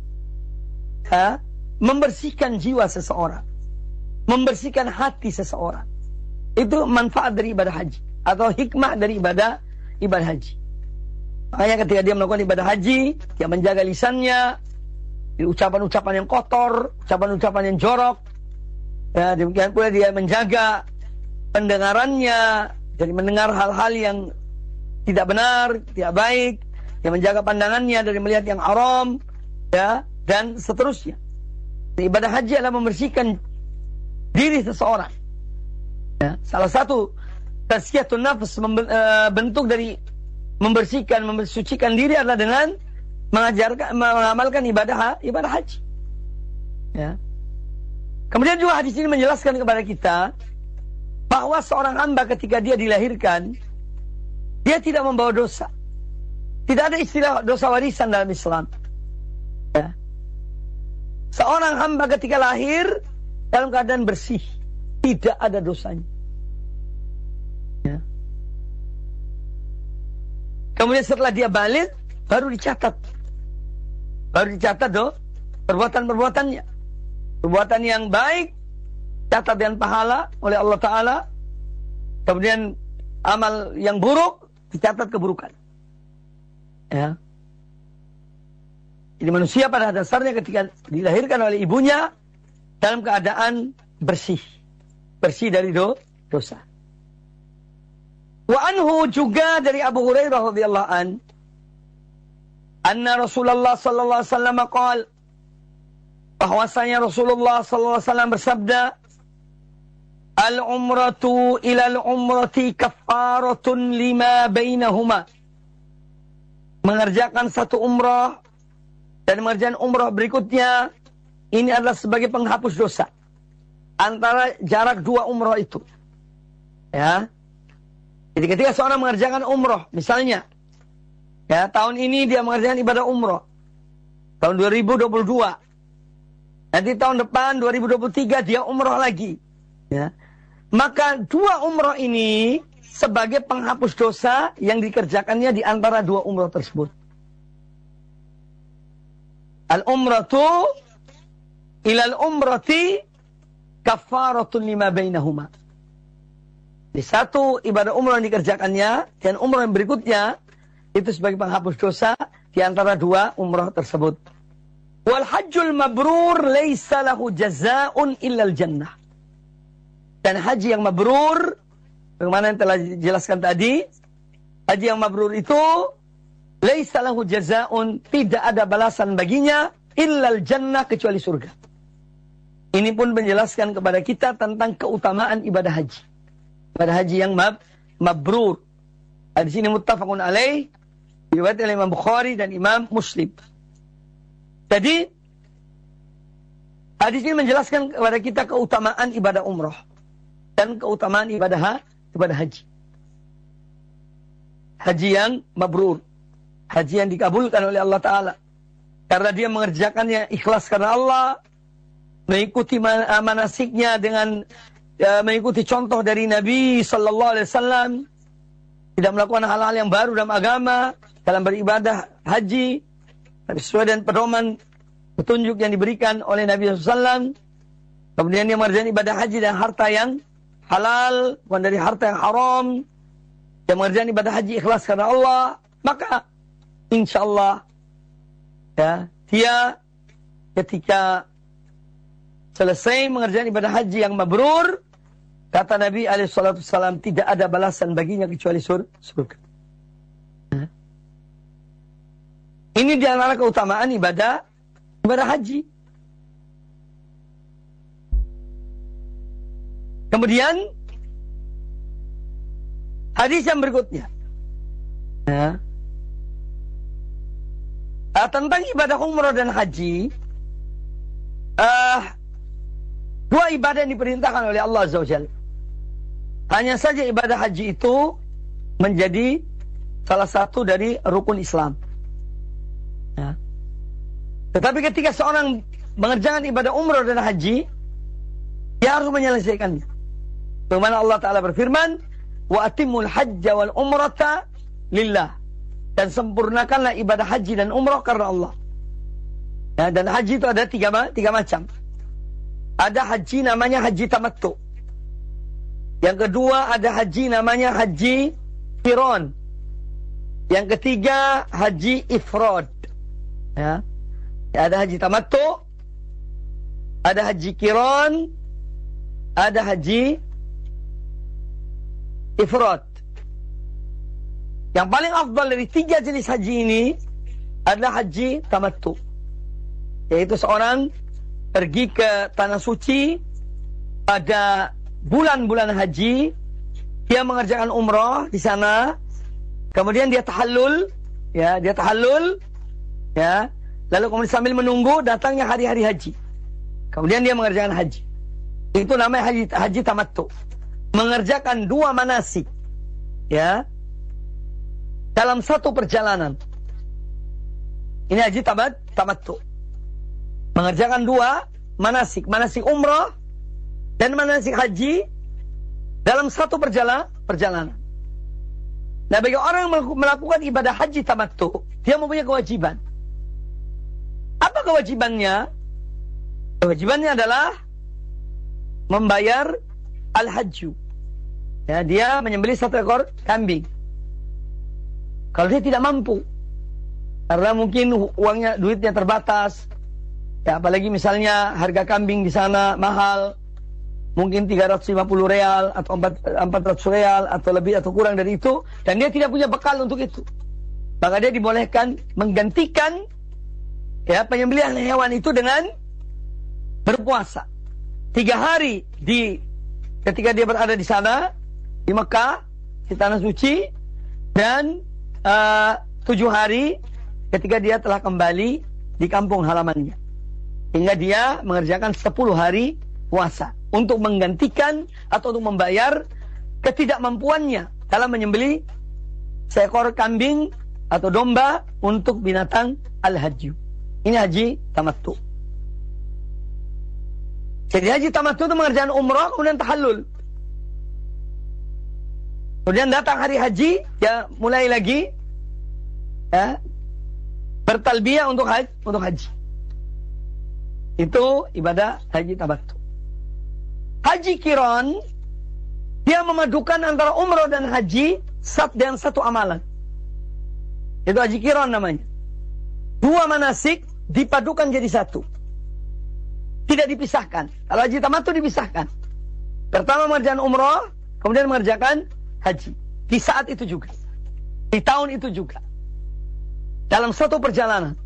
membersihkan jiwa seseorang, membersihkan hati seseorang. Itu manfaat dari ibadah haji, atau hikmah dari ibadah haji. Makanya ketika dia melakukan ibadah haji, dia menjaga lisannya dari ucapan-ucapan yang kotor, ucapan-ucapan yang jorok. Ya, demikian pula dia menjaga pendengarannya dari mendengar hal-hal yang tidak benar, tidak baik. Dia menjaga pandangannya dari melihat yang haram, ya, dan seterusnya. Ibadah haji adalah membersihkan diri seseorang. Ya, salah satu tazkiyatun nafs, bentuk dari membersihkan, mensucikan diri adalah dengan mengamalkan ibadah haji. Ya. Kemudian juga hadis ini menjelaskan kepada kita bahwa seorang hamba ketika dia dilahirkan, dia tidak membawa dosa. Tidak ada istilah dosa warisan dalam Islam. Ya. Seorang hamba ketika lahir dalam keadaan bersih, tidak ada dosanya. Ya. Kemudian setelah dia balik, baru dicatat. Perbuatan-perbuatannya. Perbuatan yang baik catat dengan pahala oleh Allah Ta'ala. Kemudian amal yang buruk dicatat keburukan. Ya. Jadi manusia pada dasarnya ketika dilahirkan oleh ibunya dalam keadaan bersih. Bersih dari dosa. Wa anhu, juga dari Abu Hurairah radhiyallahu an, anna Rasulullah sallallahu alaihi wasallam qala, bahwasanya Rasulullah sallallahu alaihi wasallam bersabda, al-umratu ila al-umrati kaffaratun lima bainahuma. Mengerjakan satu umrah dan mengerjakan umrah berikutnya, ini adalah sebagai penghapus dosa antara jarak dua umrah itu. Ya. Jadi ketika seorang mengerjakan umrah, misalnya, ya, tahun ini dia mengerjakan ibadah umrah, tahun 2022. Nanti tahun depan 2023 dia umrah lagi. Ya. Maka dua umrah ini sebagai penghapus dosa yang dikerjakannya di antara dua umrah tersebut. Al-umratu ilal umrati kaffaratun lima bainahuma. Di satu ibadah umrah yang dikerjakannya dan umrah yang berikutnya itu sebagai penghapus dosa di antara dua umrah tersebut. Wal hajjul mabrur laisa lahu jazaa'un illal jannah. Dan haji yang mabrur, bagaimana yang telah dijelaskan tadi, haji yang mabrur itu laisa lahu jazaa'un, tidak ada balasan baginya illal jannah, kecuali surga. Ini pun menjelaskan kepada kita tentang keutamaan ibadah haji. Ibadah haji yang mabrur. Di sini muttafaqun alaih, riwayat Imam Bukhari dan Imam Muslim. Jadi Hadis ini menjelaskan kepada kita keutamaan ibadah umroh dan keutamaan ibadah haji. Haji yang mabrur, haji yang dikabulkan oleh Allah Ta'ala. Karena dia mengerjakannya ikhlas karena Allah, mengikuti manasiknya dengan mengikuti contoh dari Nabi Sallallahu Alaihi Wasallam, tidak melakukan hal-hal yang baru dalam agama, dalam beribadah haji, sesuai dengan pedoman petunjuk yang diberikan oleh Nabi SAW. Kemudian dia mengerjakan ibadah haji dan harta yang halal, bukan dari harta yang haram. Dia mengerjakan ibadah haji ikhlas karena Allah, maka insya Allah ya, dia ketika selesai mengerjakan ibadah haji yang mabrur, kata Nabi SAW, tidak ada balasan baginya kecuali surga. Ini di antara keutamaan ibadah haji. Kemudian hadis yang berikutnya tentang ibadah umrah dan haji. Dua ibadah yang diperintahkan oleh Allah Azza wa Jalla. Hanya saja ibadah haji itu menjadi salah satu dari rukun Islam. Tetapi ketika seorang mengerjakan ibadah umrah dan haji, dia harus menyelesaikannya. Bagaimana Allah Ta'ala berfirman, wa atimul hajja wal umrata lillah. Dan sempurnakanlah ibadah haji dan umrah karena Allah. Ya, dan haji itu ada tiga macam. Ada haji namanya haji tamattu. Yang kedua ada haji namanya haji qiran. Yang ketiga haji ifrad. Ya. Ada haji tamattu, ada haji qiran, ada haji ifrad. Yang paling afdal dari tiga jenis haji ini adalah haji tamattu, yaitu seorang pergi ke tanah suci pada bulan-bulan haji, dia mengerjakan umrah di sana, kemudian dia tahallul, ya, lalu kemudian sambil menunggu datangnya hari-hari haji, kemudian dia mengerjakan haji. Itu namanya haji tamattu, mengerjakan dua manasik, ya, dalam satu perjalanan. Ini haji tamattu, mengerjakan dua manasik umrah dan manasik haji dalam satu perjalanan. Nah, bagi orang yang melakukan ibadah haji tamattu, dia mempunyai kewajiban. Apa kewajibannya? Kewajibannya adalah membayar al-hajju. Ya, dia menyembelih satu ekor kambing. Kalau dia tidak mampu, karena mungkin duitnya terbatas, ya, apalagi misalnya harga kambing di sana mahal, mungkin 350 real atau 400 real atau lebih atau kurang dari itu, dan dia tidak punya bekal untuk itu, maka dia dibolehkan menggantikan, ya, penyembelihan hewan itu dengan berpuasa 3 hari ketika dia berada di sana di Mekah, di tanah suci, dan 7 hari ketika dia telah kembali di kampung halamannya, hingga dia mengerjakan 10 hari puasa untuk menggantikan atau untuk membayar ketidakmampuannya dalam menyembelih seekor kambing atau domba untuk binatang al-hajju. Ini haji tamattu. Jadi haji tamattu itu mengerjakan umrah kemudian tahallul. Kemudian datang hari haji, ya mulai lagi, ya, bertalbiyah untuk haji. Itu ibadah haji tamattu. Haji qiran, dia memadukan antara umrah dan haji dan satu amalan. Itu haji qiran namanya. 2 manasik dipadukan jadi satu, tidak dipisahkan. Kalau haji tamattu dipisahkan. Pertama mengerjakan umrah, kemudian mengerjakan haji di saat itu juga, di tahun itu juga, dalam satu perjalanan.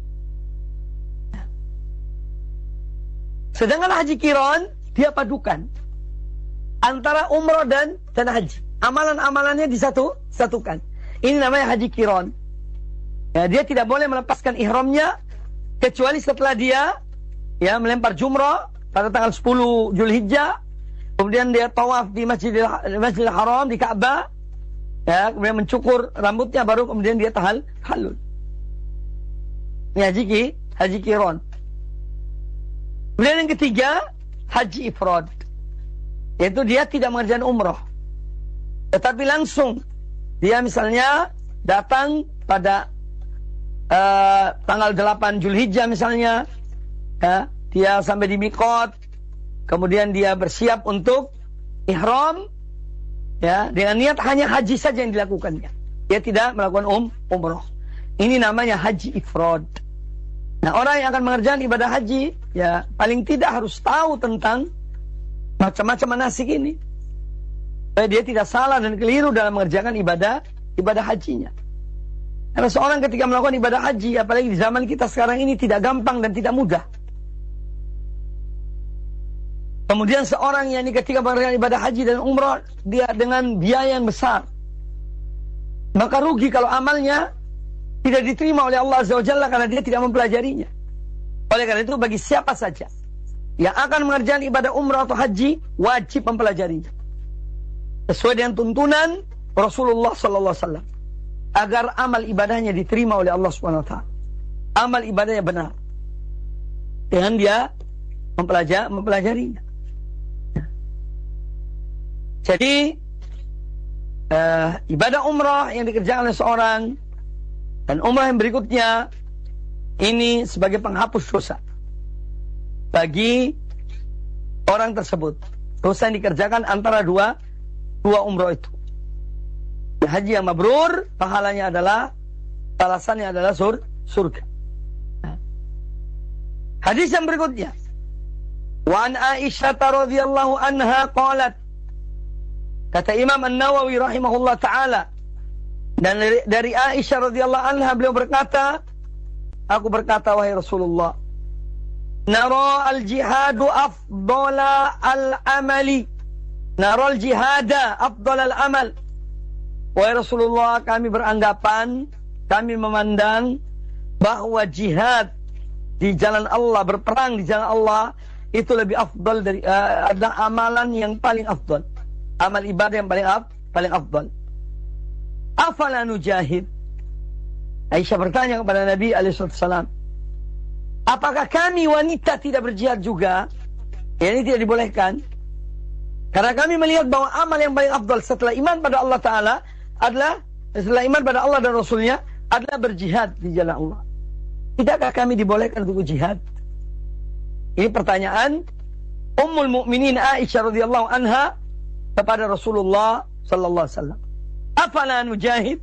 Sedangkan haji qiran, dia padukan antara umrah dan haji. Amalan-amalannya disatukan. Ini namanya haji qiran. Ya, dia tidak boleh melepaskan ihramnya kecuali setelah dia ya melempar jumrah pada tanggal 10 Zulhijjah, kemudian dia tawaf di Masjidil Haram di Ka'bah, ya, kemudian mencukur rambutnya, baru kemudian dia tahallul. Ini haji qiran. Kemudian yang ketiga, haji ifrad, yaitu dia tidak mengerjakan umrah, tetapi langsung dia misalnya datang pada tanggal 8 Zulhijjah misalnya, ya, dia sampai di miqat, kemudian dia bersiap untuk ihram, ya, dengan niat hanya haji saja yang dilakukannya. Dia tidak melakukan umrah. Ini namanya haji ifrad. Nah, orang yang akan mengerjakan ibadah haji, ya, paling tidak harus tahu tentang macam-macam manasik ini, supaya dia tidak salah dan keliru dalam mengerjakan ibadah hajinya. Karena seorang ketika melakukan ibadah haji, apalagi di zaman kita sekarang ini, tidak gampang dan tidak mudah. Kemudian seorang yang ketika mengerjakan ibadah haji dan umrah, dia dengan biaya yang besar, maka rugi kalau amalnya tidak diterima oleh Allah Azza wa Jalla karena dia tidak mempelajarinya. Oleh karena itu, bagi siapa saja yang akan mengerjakan ibadah umrah atau haji, wajib mempelajarinya sesuai dengan tuntunan Rasulullah sallallahu alaihi wasallam, agar amal ibadahnya diterima oleh Allah Subhanahu wa taala. Amal ibadahnya benar dengan dia mempelajarinya. Jadi ibadah umrah yang dikerjakan oleh seorang dan umrah yang berikutnya ini sebagai penghapus dosa bagi orang tersebut. Dosa yang dikerjakan antara dua umrah itu. Haji yang mabrur, pahalanya adalah, balasannya adalah surga. Hadis yang berikutnya, wa an Aisyah radhiyallahu anha qalat, kata Imam An-Nawawi rahimahullah ta'ala, dan dari Aisyah radhiyallahu anha beliau berkata, aku berkata, wahai Rasulullah, nara al-jihadu afdala al-amali, nara al-jihada afdala al-amal. Wahai Rasulullah, kami beranggapan, kami memandang bahwa jihad di jalan Allah, berperang di jalan Allah, itu lebih afdal dari adalah amalan yang paling afdal, amal ibadah yang paling afdal. Afala nujahid? Aisyah bertanya kepada Nabi SAW, apakah kami wanita tidak berjihad juga? Ya, ini tidak dibolehkan. Karena kami melihat bahwa amal yang paling afdal setelah iman pada Allah Ta'ala adalah, setelah iman pada Allah dan Rasulnya, adalah berjihad di jalan Allah. Tidakkah kami dibolehkan untuk jihad? Ini pertanyaan Ummul Mukminin Aisyah radhiyallahu anha kepada Rasulullah sallallahu alaihi wasallam. Afala nujahid?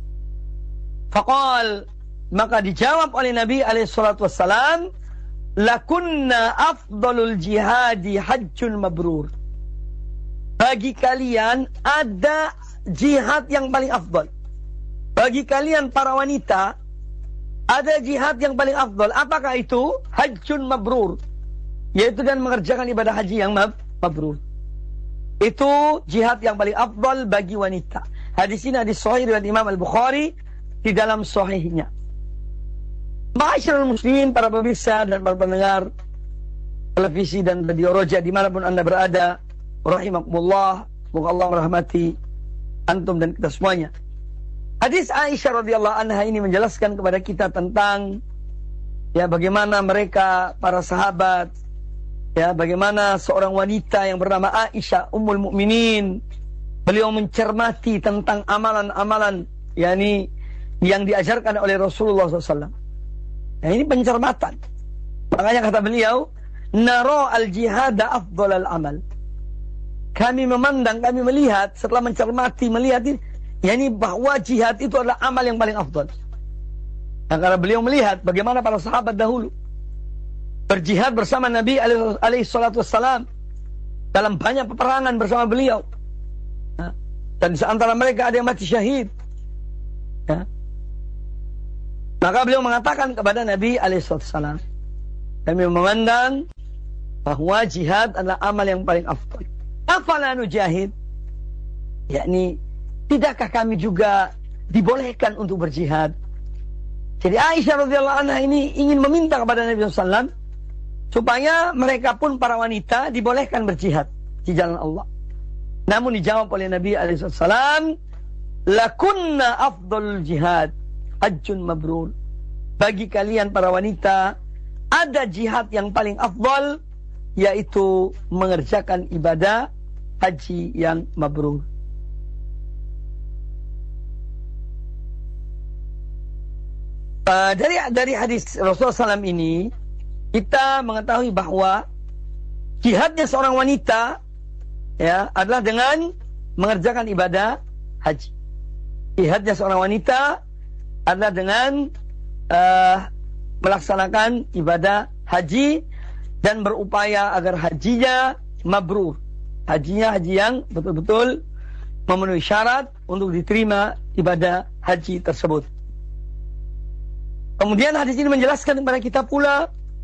Faqal, maka dijawab oleh Nabi alaihi salatu wassalam, lakunna afdalul jihadi hajjun mabrur. Bagi kalian ada jihad yang paling afdal. Bagi kalian para wanita ada jihad yang paling afdal. Apakah itu? Hajjun mabrur, yaitu dan mengerjakan ibadah haji yang mabrur. Itu jihad yang paling afdal bagi wanita. Hadis ini hadis sahih riwayat Imam Al-Bukhari di dalam sahihnya. Ma'asyiral muslimin, para pemirsa dan para pendengar televisi dan radio Roja dimanapun anda berada, rahimakumullah, semoga Allah merahmati antum dan kita semuanya. Hadis Aisyah radhiyallahu anha ini menjelaskan kepada kita tentang, ya, bagaimana mereka para sahabat, ya, bagaimana seorang wanita yang bernama Aisyah Ummul Mukminin, beliau mencermati tentang amalan-amalan yakni yang diajarkan oleh Rasulullah SAW. Nah, ini pencermatan. Makanya kata beliau, nara al-jihada afdal al-amal. Kami memandang, kami melihat, setelah mencermati, melihat ini, yakni bahwa jihad itu adalah amal yang paling afdal. Nah, karena beliau melihat bagaimana para sahabat dahulu berjihad bersama Nabi alaihi salatu wassalam dalam banyak peperangan bersama beliau. Nah, dan di antara mereka ada yang mati syahid. Nah, maka beliau mengatakan kepada Nabi alaihi salatu wassalam, kami memandang bahwa jihad adalah amal yang paling afdal. Afala nujahid? Yakni, tidakkah kami juga dibolehkan untuk berjihad? Jadi Aisyah radhiyallahu anha ini ingin meminta kepada Nabi SAW supaya mereka pun para wanita dibolehkan berjihad di jalan Allah. Namun dijawab oleh Nabi SAW, lakunna afdal jihad hajjun mabrur. Bagi kalian para wanita, ada jihad yang paling afdal, yaitu mengerjakan ibadah haji yang mabrur. Dari hadis Rasulullah SAW ini, kita mengetahui bahwa jihadnya seorang wanita ya adalah dengan mengerjakan ibadah haji. Jihadnya seorang wanita adalah dengan melaksanakan ibadah haji dan berupaya agar hajinya mabrur. Hajinya haji yang betul-betul memenuhi syarat untuk diterima ibadah haji tersebut. Kemudian hadis ini menjelaskan kepada kita pula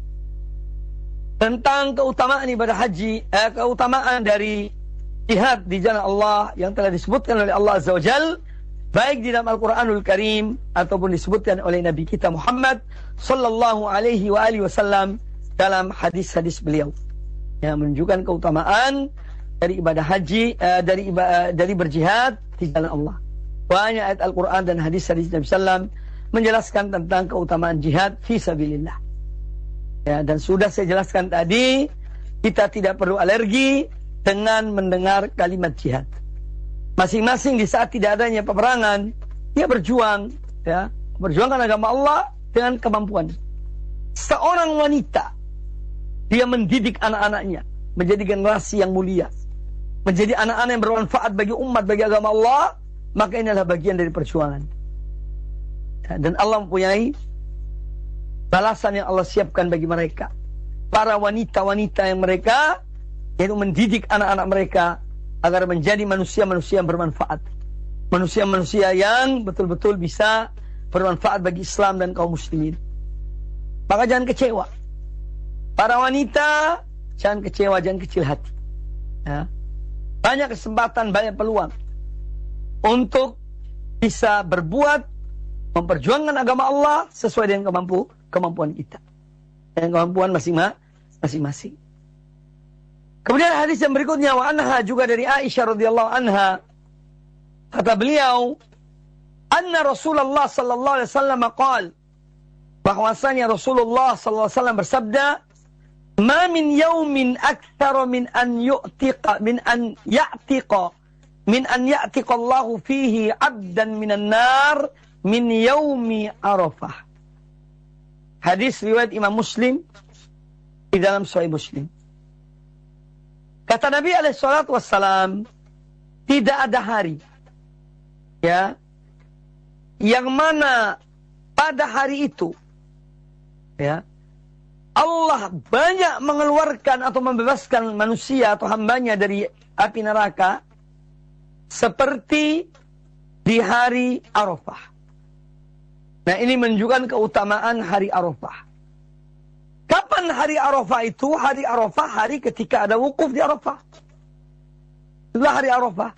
tentang keutamaan ibadah haji, keutamaan dari jihad di jalan Allah yang telah disebutkan oleh Allah Azza wa Jalla, baik di dalam Al-Quranul Karim ataupun disebutkan oleh Nabi kita Muhammad sallallahu alaihi wa alihi wasallam dalam hadis-hadis beliau yang menunjukkan keutamaan dari ibadah haji, dari berjihad di jalan Allah. Banyak ayat Al-Quran dan hadis-hadis Nabi sallam menjelaskan tentang keutamaan jihad fi sabilillah. Ya, dan sudah saya jelaskan tadi, kita tidak perlu alergi dengan mendengar kalimat jihad. Masing-masing di saat tidak adanya peperangan, dia berjuang, ya, berjuangkan agama Allah dengan kemampuan. Seorang wanita, dia mendidik anak-anaknya menjadi generasi yang mulia, menjadi anak-anak yang bermanfaat bagi umat, bagi agama Allah, maka ini adalah bagian dari perjuangan. Dan Allah mempunyai balasan yang Allah siapkan bagi mereka. Para wanita-wanita yang mereka, yaitu mendidik anak-anak mereka agar menjadi manusia-manusia yang bermanfaat. Manusia-manusia yang betul-betul bisa bermanfaat bagi Islam dan kaum muslimin. Maka jangan kecewa. Para wanita, jangan kecewa, jangan kecil hati. Ya. Banyak kesempatan, banyak peluang untuk bisa berbuat, memperjuangkan agama Allah sesuai dengan kemampuan kita dan kemampuan masing-masing. Kemudian hadis yang berikutnya, wa anha, juga dari Aisyah radhiyallahu anha, kata beliau, anna Rasulullah sallallahu alaihi wasallam qala, bahwasanya Rasulullah sallallahu alaihi wasallam bersabda, ma min yaumin aktsara min an ya'tiqa Allahu fihi 'abdan minan nar min yaumi Arafah. Hadis riwayat Imam Muslim di dalam Sahih Muslim. Kata Nabi alaihissalatu wassalam, tidak ada hari ya yang mana pada hari itu ya Allah banyak mengeluarkan atau membebaskan manusia atau hambanya dari api neraka seperti di hari Arafah. Nah, ini menunjukkan keutamaan hari Arafah. Kapan hari Arafah itu? Hari Arafah, hari ketika ada wukuf di Arafah. Itulah hari Arafah.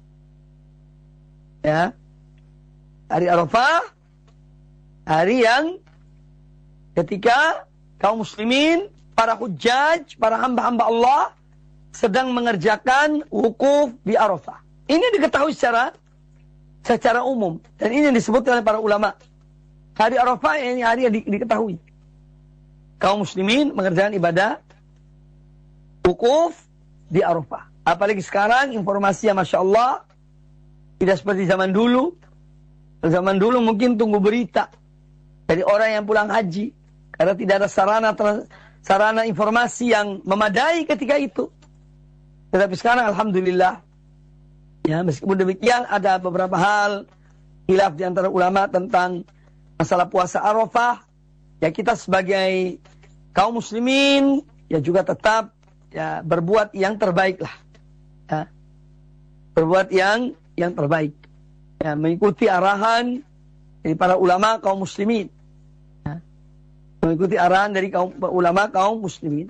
Ya. Hari Arafah, hari yang ketika kaum muslimin, para hujjaj, para hamba-hamba Allah sedang mengerjakan wukuf di Arafah. Ini diketahui secara umum. Dan ini yang disebutkan oleh para ulama. Hari Arafah ini hari yang diketahui. Kaum muslimin mengerjakan ibadah wukuf di Arafah. Apalagi sekarang informasi yang Masya Allah tidak seperti zaman dulu. Zaman dulu mungkin tunggu berita dari orang yang pulang haji. Karena tidak ada sarana informasi yang memadai ketika itu. Tetapi sekarang Alhamdulillah, ya, meskipun demikian ada beberapa hal khilaf di antara ulama tentang masalah puasa Arafah. Ya, kita sebagai kaum muslimin ya juga tetap ya berbuat yang terbaik lah. Ya. Berbuat yang terbaik. Ya, mengikuti arahan dari para ulama kaum muslimin. Ya. Mengikuti arahan dari ulama kaum muslimin.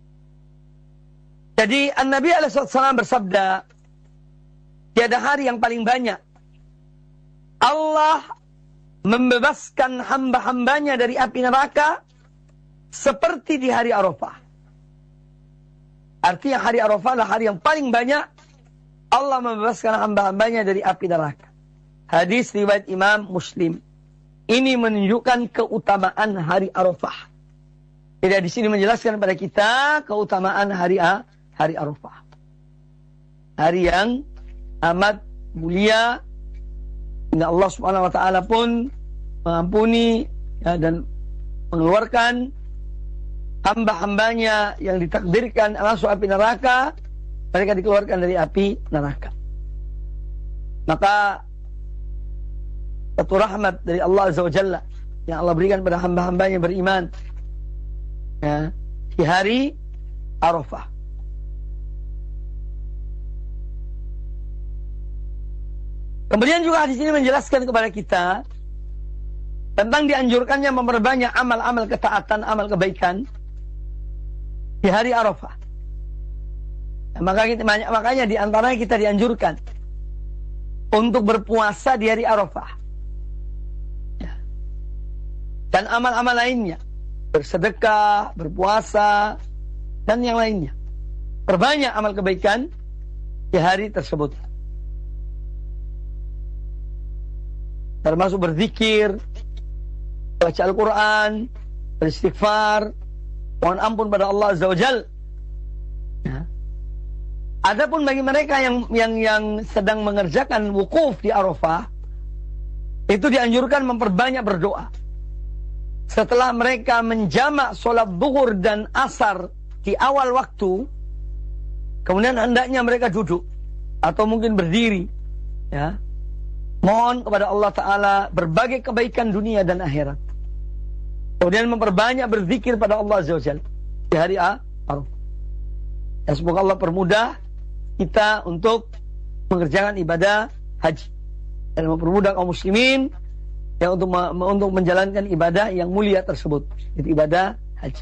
Jadi An-Nabi SAW bersabda, tiada hari yang paling banyak Allah membebaskan hamba-hambanya dari api neraka seperti di hari Arafah. Artinya hari Arafah adalah hari yang paling banyak Allah membebaskan hamba-hambanya dari api neraka. Hadis riwayat Imam Muslim. Ini menunjukkan keutamaan hari Arafah. Jadi di sini menjelaskan kepada kita keutamaan hari Arafah. Hari yang amat mulia. Hingga Allah Subhanahu wa taala pun mengampuni dan mengeluarkan hamba-hambanya yang ditakdirkan masuk api neraka, mereka dikeluarkan dari api neraka. Maka satu rahmat dari Allah Azza wa Jalla yang Allah berikan pada hamba-hambanya beriman ya, di hari Arafah. Kemudian juga hadis ini menjelaskan kepada kita tentang dianjurkannya memperbanyak amal-amal ketaatan, amal kebaikan di hari Arafah. Makanya di antaranya kita dianjurkan untuk berpuasa di hari Arafah. Dan amal-amal lainnya, bersedekah, berpuasa, dan yang lainnya. Perbanyak amal kebaikan di hari tersebut. Termasuk berzikir, baca Al-Quran, beristighfar, mohon ampun pada Allah Azza wa Jal. Ya. Adapun bagi mereka yang sedang mengerjakan wukuf di Arafah, itu dianjurkan memperbanyak berdoa. Setelah mereka menjamak sholat zuhur dan asar di awal waktu, kemudian hendaknya mereka duduk atau mungkin berdiri, ya, mohon kepada Allah Ta'ala berbagai kebaikan dunia dan akhirat. Kemudian memperbanyak berzikir pada Allah Azza wa Jalla di hari Arafah. Ya, semoga Allah permudah kita untuk mengerjakan ibadah haji dan mempermudah kaum muslimin ya untuk menjalankan ibadah yang mulia tersebut, itu ibadah haji.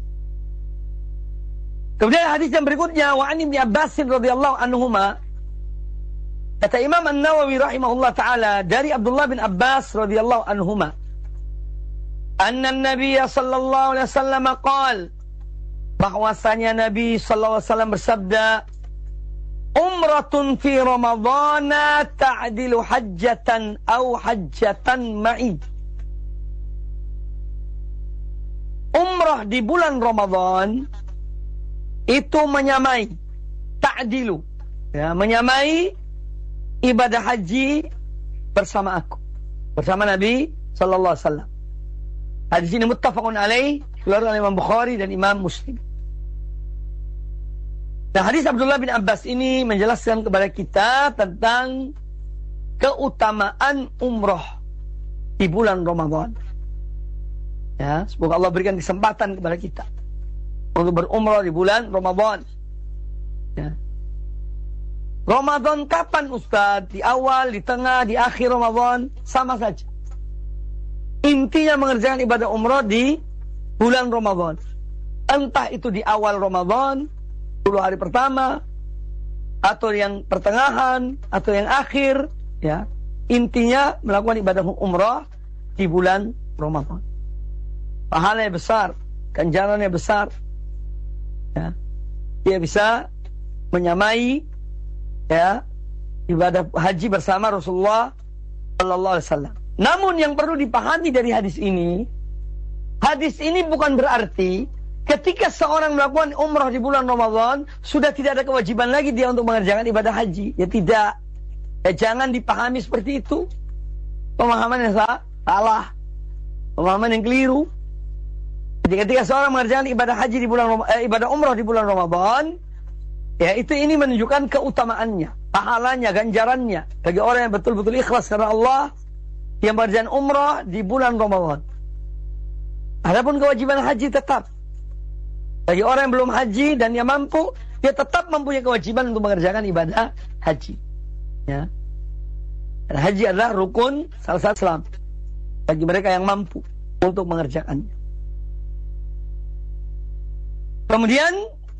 Kemudian hadis yang berikutnya, wa an Ibnu Abbas radhiyallahu anhuma, kata Imam An-Nawawi rahimahullah taala dari Abdullah bin Abbas radhiyallahu anhuma, anna Nabi sallallahu alaihi wasallam qaal, bahwasanya Nabi sallallahu alaihi wasallam bersabda, umratun fi ramadhana ta'dilu hajjatan aw hajjatan ma'i. Umrah di bulan Ramadan itu menyamai, ta'dilu, ya, menyamai ibadah haji bersama aku, bersama Nabi sallallahu alaihi wasallam. Hadis ini muttafaqun alaih, dikeluarkan oleh Imam Bukhari dan Imam Muslim. Nah, hadis Abdullah bin Abbas ini menjelaskan kepada kita tentang keutamaan umrah di bulan Ramadan. Ya, semoga Allah berikan kesempatan kepada kita untuk berumrah di bulan Ramadan. Ya. Ramadan kapan Ustaz? Di awal, di tengah, di akhir Ramadan, sama saja. Intinya mengerjakan ibadah umrah di bulan Ramadan. Entah itu di awal Ramadan, 10 hari pertama, atau yang pertengahan, atau yang akhir, ya. Intinya melakukan ibadah umrah di bulan Ramadan. Pahalanya besar, ganjarannya besar. Ya. Dia bisa menyamai, ya, ibadah haji bersama Rasulullah sallallahu alaihi wasallam. Namun yang perlu dipahami dari hadis ini bukan berarti ketika seorang melakukan umrah di bulan Ramadan sudah tidak ada kewajiban lagi dia untuk mengerjakan ibadah haji. Ya tidak. Ya, jangan dipahami seperti itu. Pemahaman yang salah, pemahaman yang keliru. Jadi ketika seorang mengerjakan ibadah haji di bulan ibadah umrah di bulan Ramadan, ya itu ini menunjukkan keutamaannya, pahalanya, ganjarannya bagi orang yang betul-betul ikhlas karena Allah yang mengerjakan umrah di bulan Ramadan. Adapun kewajiban haji tetap bagi orang yang belum haji dan yang mampu, dia tetap mempunyai kewajiban untuk mengerjakan ibadah haji. Ya. Dan haji adalah rukun salah satu Islam bagi mereka yang mampu untuk mengerjakannya. Kemudian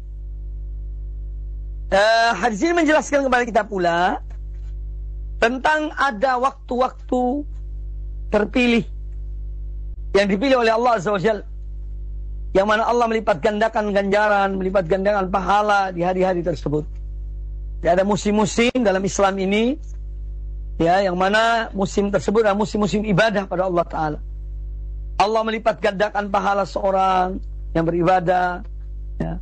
hadis ini menjelaskan kepada kita pula tentang ada waktu-waktu terpilih yang dipilih oleh Allah Azza wa Jalla yang mana Allah melipat gandakan ganjaran, melipat gandakan pahala di hari-hari tersebut. Ya, ada musim-musim dalam Islam ini, ya, yang mana musim tersebut adalah musim-musim ibadah pada Allah Ta'ala. Allah melipat gandakan pahala seorang yang beribadah, ya,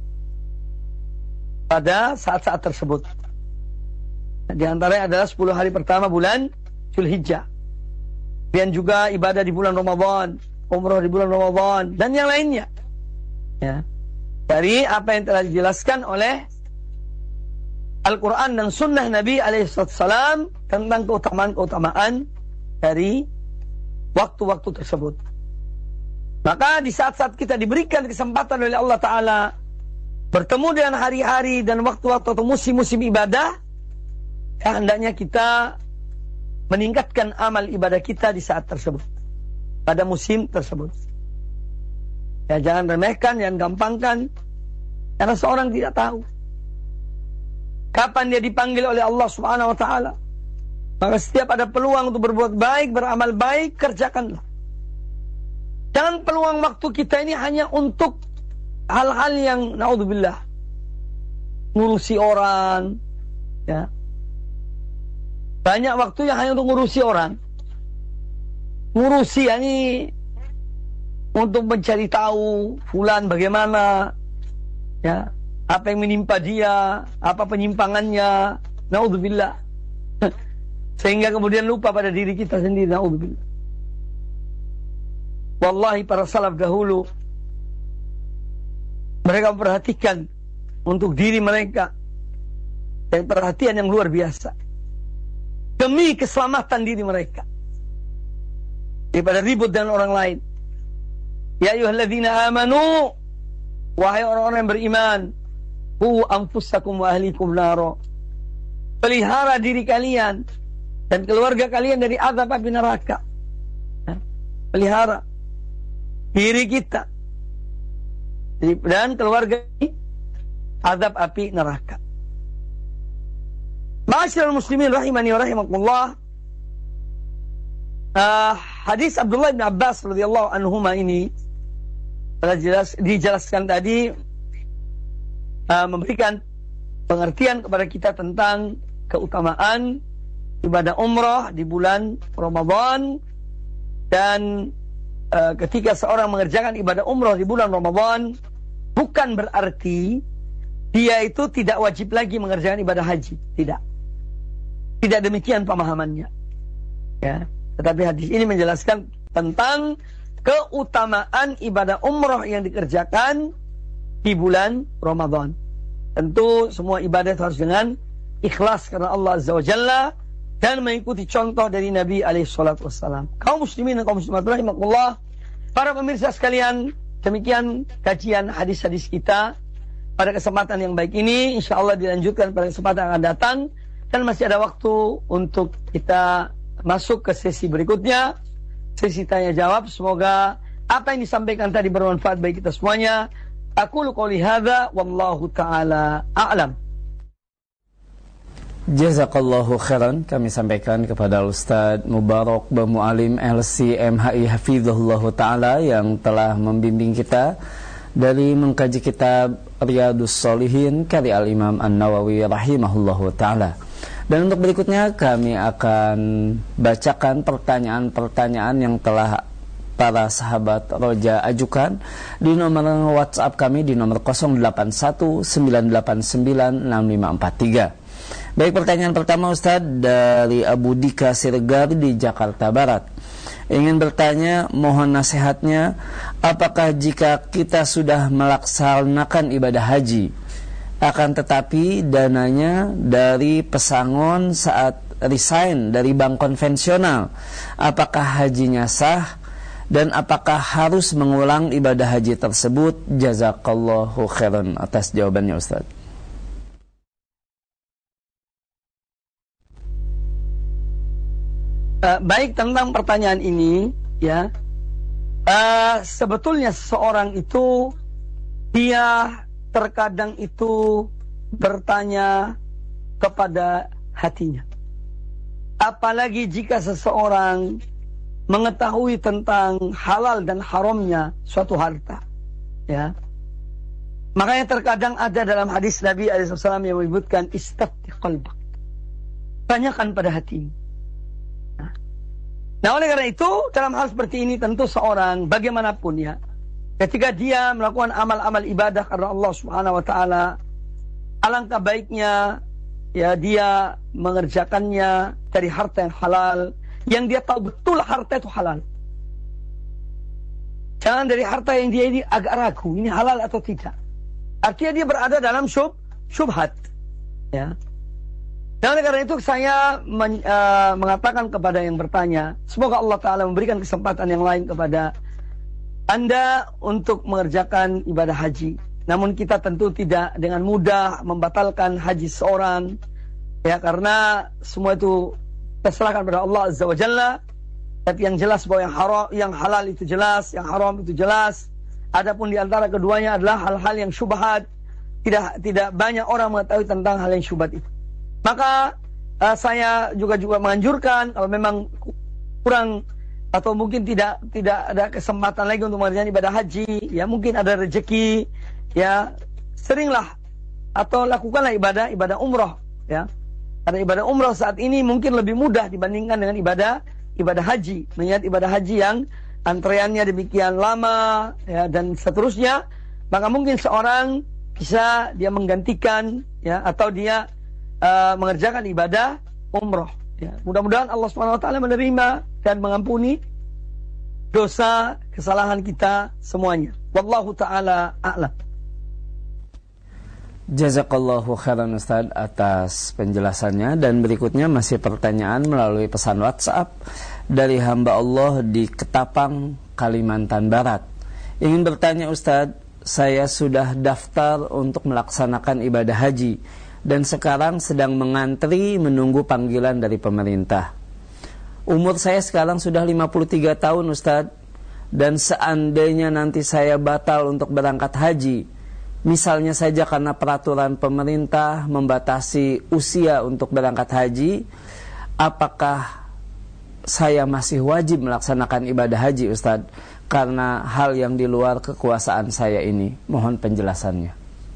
pada saat-saat tersebut. Di antaranya adalah 10 hari pertama bulan Dzulhijjah. Dan juga ibadah di bulan Ramadan, umrah di bulan Ramadan, dan yang lainnya. Ya. Dari apa yang telah dijelaskan oleh Al-Quran dan Sunnah Nabi alaihissalam tentang keutamaan-keutamaan dari waktu-waktu tersebut. Maka di saat-saat kita diberikan kesempatan oleh Allah Ta'ala bertemu dengan hari-hari dan waktu-waktu atau musim-musim ibadah, ya, hendaknya kita meningkatkan amal ibadah kita di saat tersebut, pada musim tersebut. Ya, jangan remehkan, jangan gampangkan, karena seorang tidak tahu kapan dia dipanggil oleh Allah Subhanahu wa Ta'ala. Maka setiap ada peluang untuk berbuat baik, beramal baik, kerjakanlah. Jangan peluang waktu kita ini hanya untuk hal-hal yang naudzubillah, ngurusi orang, ya. Banyak waktu yang hanya untuk ngurusi orang. Ngurusi ini untuk mencari tahu fulan bagaimana, ya, apa yang menimpa dia, apa penyimpangannya, naudzubillah. Sehingga kemudian lupa pada diri kita sendiri, naudzubillah. Wallahi para salaf dahulu, mereka memperhatikan untuk diri mereka, dan perhatian yang luar biasa, demi keselamatan diri mereka daripada ribut dengan orang lain. Ya ayyuhalladzina amanu, wahai orang-orang yang beriman, qu anfusakum wa ahlikum naro, pelihara diri kalian dan keluarga kalian dari azab api neraka. Pelihara diri kita dan keluarga azab api neraka. Ma'asyiral muslimin rahimani wa rahimakumullah. Hadis Abdullah bin Abbas radhiyallahu anhuma ini telah dijelaskan tadi, memberikan pengertian kepada kita tentang keutamaan ibadah umrah di bulan Ramadan. Dan ketika seorang mengerjakan ibadah umrah di bulan Ramadan, bukan berarti dia itu tidak wajib lagi mengerjakan ibadah haji. Tidak demikian pemahamannya, ya. Tetapi hadis ini menjelaskan tentang keutamaan ibadah umrah yang dikerjakan di bulan Ramadan. Tentu semua ibadah itu harus dengan ikhlas karena Allah Azza wa Jalla dan mengikuti contoh dari Nabi alaihissalam. Kaum muslimin dan kaum muslimat rahimakumullah, para pemirsa sekalian, demikian kajian hadis-hadis kita pada kesempatan yang baik ini. InsyaAllah dilanjutkan pada kesempatan yang akan datang, dan masih ada waktu untuk kita masuk ke sesi berikutnya, sesi tanya jawab. Semoga apa yang disampaikan tadi bermanfaat bagi kita semuanya. Aqulu qouli hadza wallahu taala a'lam.
Jazakallahu khairan, kami sampaikan kepada Ustaz Mubarak Bamu'alim LCMHI Hafizahullah Ta'ala yang telah membimbing kita dari mengkaji kitab Riyadus Shalihin karya Al-Imam An-Nawawi rahimahullahu Ta'ala. Dan untuk berikutnya kami akan bacakan pertanyaan-pertanyaan yang telah para sahabat Roja ajukan di nomor WhatsApp kami di nomor 0819896543. Baik, pertanyaan pertama Ustaz dari Abu Dika Siregar di Jakarta Barat. Ingin bertanya, mohon nasihatnya, apakah jika kita sudah melaksanakan ibadah haji, akan tetapi dananya dari pesangon saat resign dari bank konvensional, apakah hajinya sah dan apakah harus mengulang ibadah haji tersebut? Jazakallahu khairan atas jawabannya Ustaz.
Baik, tentang pertanyaan ini, ya, sebetulnya seseorang itu dia terkadang itu bertanya kepada hatinya. Apalagi jika seseorang mengetahui tentang halal dan haramnya suatu harta. ya. Makanya terkadang ada dalam hadis Nabi SAW yang menyebutkan istafti qalbak. Tanyakan pada hatimu. Nah, oleh karena itu dalam hal seperti ini tentu seorang bagaimanapun ya, ketika dia melakukan amal-amal ibadah karena Allah Subhanahu wa taala, alangkah baiknya ya dia mengerjakannya dari harta yang halal, yang dia tahu betul harta itu halal. Jangan dari harta yang dia ini agak ragu, ini halal atau tidak. Artinya dia berada dalam syubhat. Ya. Dan oleh karena itu saya mengatakan kepada yang bertanya, semoga Allah Ta'ala memberikan kesempatan yang lain kepada Anda untuk mengerjakan ibadah haji. Namun kita tentu tidak dengan mudah membatalkan haji seorang, ya, karena semua itu terserahkan pada Allah Azza wa Jalla. Tapi yang jelas bahwa yang halal itu jelas, yang haram itu jelas. Adapun di antara keduanya adalah hal-hal yang syubhat. Tidak banyak orang mengetahui tentang hal yang syubhat itu. Maka saya juga menganjurkan kalau memang kurang atau mungkin tidak ada kesempatan lagi untuk mengerjakan ibadah haji, ya mungkin ada rezeki, ya seringlah atau lakukanlah ibadah umroh, ya. Karena ibadah umroh saat ini mungkin lebih mudah dibandingkan dengan ibadah haji. Mengingat ibadah haji yang antreannya demikian lama, ya, dan seterusnya, maka mungkin seorang bisa dia menggantikan, ya, atau dia mengerjakan ibadah umroh. Ya. Mudah-mudahan Allah Subhanahu wa taala menerima dan mengampuni dosa kesalahan kita semuanya. Wallahu taala a'lam.
Jazakallahu khairan Ustaz atas penjelasannya, dan berikutnya masih pertanyaan melalui pesan WhatsApp dari hamba Allah di Ketapang, Kalimantan Barat. Ingin bertanya Ustaz, saya sudah daftar untuk melaksanakan ibadah haji dan sekarang sedang mengantri menunggu panggilan dari pemerintah. Umur saya sekarang sudah 53 tahun Ustaz, dan seandainya nanti saya batal untuk berangkat haji, misalnya saja karena peraturan pemerintah membatasi usia untuk berangkat haji, apakah saya masih wajib melaksanakan ibadah haji Ustaz, karena hal yang di luar kekuasaan saya ini? Mohon penjelasannya.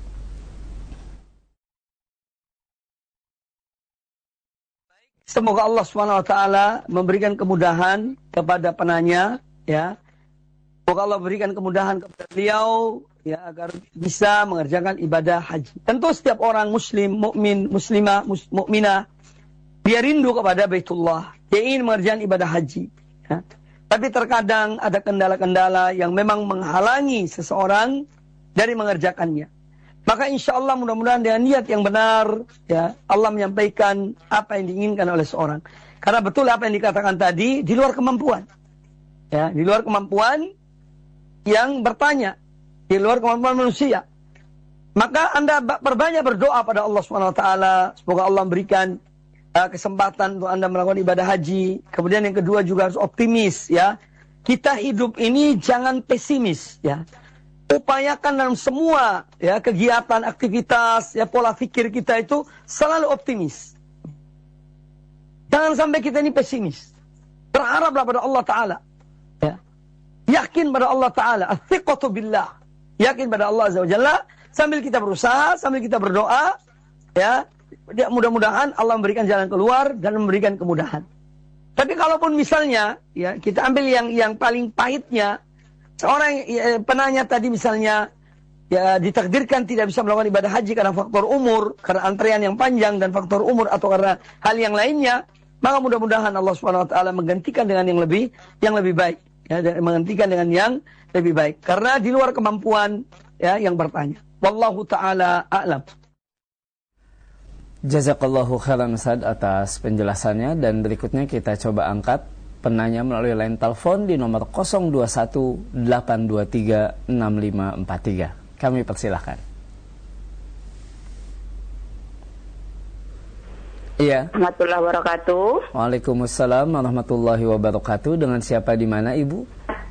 Semoga Allah Subhanahu wa taala memberikan kemudahan kepada penanya, ya. Semoga Allah berikan kemudahan kepada beliau, ya, agar bisa mengerjakan ibadah haji. Tentu setiap orang muslim, mukmin, muslimah, mukminah, dia rindu kepada Baitullah, dia ingin mengerjakan ibadah haji, ya. Tapi terkadang ada kendala-kendala yang memang menghalangi seseorang dari mengerjakannya. Maka insya Allah mudah-mudahan dengan niat yang benar, ya, Allah menyampaikan apa yang diinginkan oleh seorang. Karena betul apa yang dikatakan tadi, di luar kemampuan, ya, di luar kemampuan yang bertanya, di luar kemampuan manusia. Maka Anda perbanyak berdoa pada Allah Subhanahu wa taala, semoga Allah memberikan kesempatan untuk Anda melakukan ibadah haji. Kemudian yang kedua juga harus optimis, ya. Kita hidup ini jangan pesimis, ya. Upayakan dalam semua, ya, kegiatan, aktivitas, ya, pola pikir kita itu selalu optimis. Jangan sampai kita ini pesimis. Berharaplah pada Allah Ta'ala, ya. Yakin pada Allah Ta'ala, athiqatu billah, yakin pada Allah Azza wa Jalla, sambil kita berusaha, sambil kita berdoa, ya, mudah-mudahan Allah memberikan jalan keluar dan memberikan kemudahan. Tapi kalaupun misalnya, ya, kita ambil yang paling pahitnya, seorang penanya tadi misalnya, ya, ditakdirkan tidak bisa melakukan ibadah haji karena faktor umur, karena antrean yang panjang dan faktor umur, atau karena hal yang lainnya, maka mudah-mudahan Allah Subhanahu wa taala menggantikan dengan yang lebih baik, ya, dan menggantikan dengan yang lebih baik, karena di luar kemampuan, ya, yang bertanya. Wallahu taala a'lam.
Jazakallahu khairan Ustaz atas penjelasannya, dan berikutnya kita coba angkat penanya melalui line telepon di nomor 0218236543. Kami persilahkan. Iya.
Warahmatullahi wabarakatuh.
Waalaikumsalam warahmatullahi wabarakatuh. Dengan siapa di mana Ibu?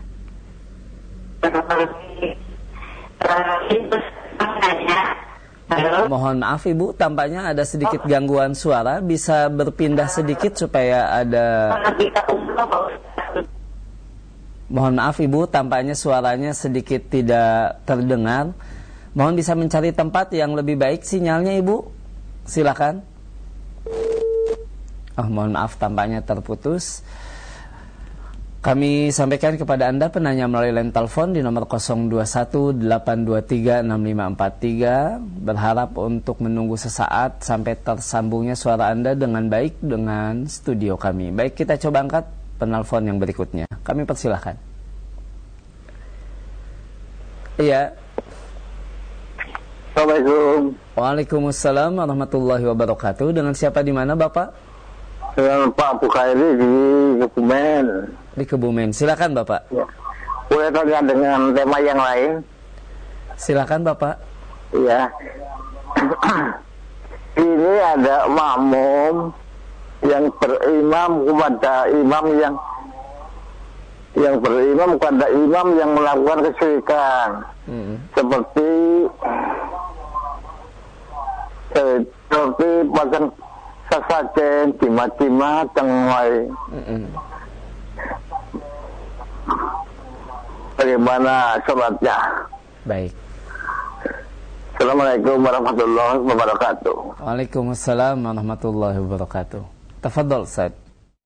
Mohon maaf Ibu, tampaknya ada sedikit gangguan suara. Bisa berpindah sedikit supaya ada. Mohon maaf Ibu, tampaknya suaranya sedikit tidak terdengar. Mohon bisa mencari tempat yang lebih baik sinyalnya Ibu. Silakan. Oh, mohon maaf tampaknya terputus. Kami sampaikan kepada Anda penanya melalui line telepon di nomor 0218236543. Berharap untuk menunggu sesaat sampai tersambungnya suara Anda dengan baik dengan studio kami. Baik, kita coba angkat penelpon yang berikutnya. Kami persilahkan. Iya.
Assalamualaikum.
Waalaikumsalam warahmatullahi wabarakatuh. Dengan siapa di mana Bapak?
Dengan Pak Bukhairi di Kebumen.
Di Kebumen. Silakan Bapak.
Ya. Boleh tanya dengan tema yang lain?
Silakan Bapak.
Iya. Ini ada makmum yang berimam kepada imam yang berimam kepada imam yang melakukan kesyirikan. Seperti pasang sasajen, jimat-jimat, tengwai. Bagaimana sholatnya?
Baik.
Assalamualaikum warahmatullahi wabarakatuh.
Waalaikumsalam warahmatullahi wabarakatuh. Tafadhol Ustaz.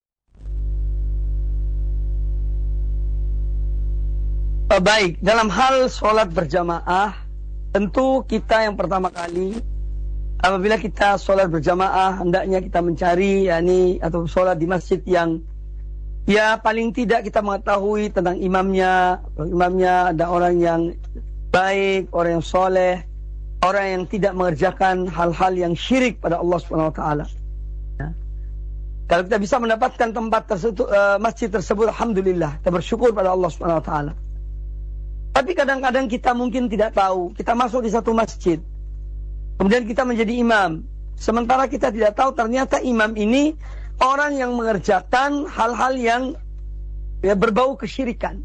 Baik, dalam hal sholat berjamaah, tentu kita yang pertama kali apabila kita sholat berjamaah, hendaknya kita mencari atau sholat di masjid yang paling tidak kita mengetahui tentang imamnya. Imamnya ada orang yang baik, orang yang soleh, orang yang tidak mengerjakan hal-hal yang syirik pada Allah Subhanahu Wa Taala. Ya. Kalau kita bisa mendapatkan tempat tersebut, masjid tersebut, alhamdulillah, kita bersyukur pada Allah Subhanahu Wa Taala. Tapi kadang-kadang kita mungkin tidak tahu, kita masuk di satu masjid, kemudian kita menjadi imam. Sementara kita tidak tahu ternyata imam ini orang yang mengerjakan hal-hal yang berbau kesyirikan.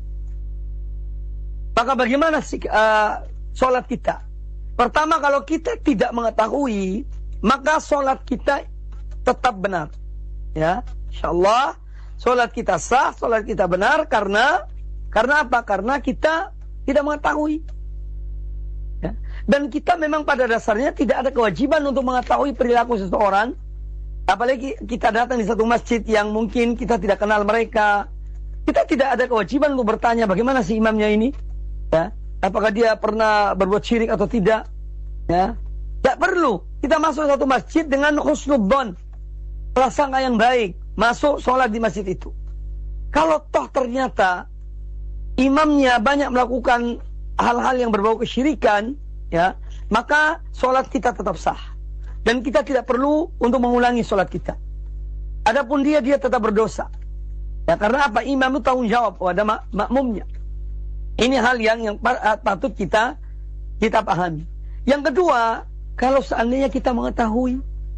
Maka bagaimana sholat kita? Pertama, kalau kita tidak mengetahui, maka sholat kita tetap benar. Ya, insyaallah sholat kita sah, sholat kita benar karena apa? Karena kita tidak mengetahui. Ya. Dan kita memang pada dasarnya tidak ada kewajiban untuk mengetahui perilaku seseorang. Apalagi kita datang di satu masjid yang mungkin kita tidak kenal mereka. Kita tidak ada kewajiban untuk bertanya bagaimana si imamnya ini. Ya. Apakah dia pernah berbuat syirik atau tidak. Ya. Tidak perlu. Kita masuk satu masjid dengan husnudzon, prasangka yang baik. Masuk sholat di masjid itu. Kalau toh ternyata imamnya banyak melakukan hal-hal yang berbau kesyirikan, ya, maka sholat kita tetap sah. Dan kita tidak perlu untuk mengulangi sholat kita. Adapun dia tetap berdosa. Ya, karena apa? Imam itu tanggung jawab pada makmumnya. Ini hal yang patut kita pahami. Yang kedua, kalau seandainya kita mengetahui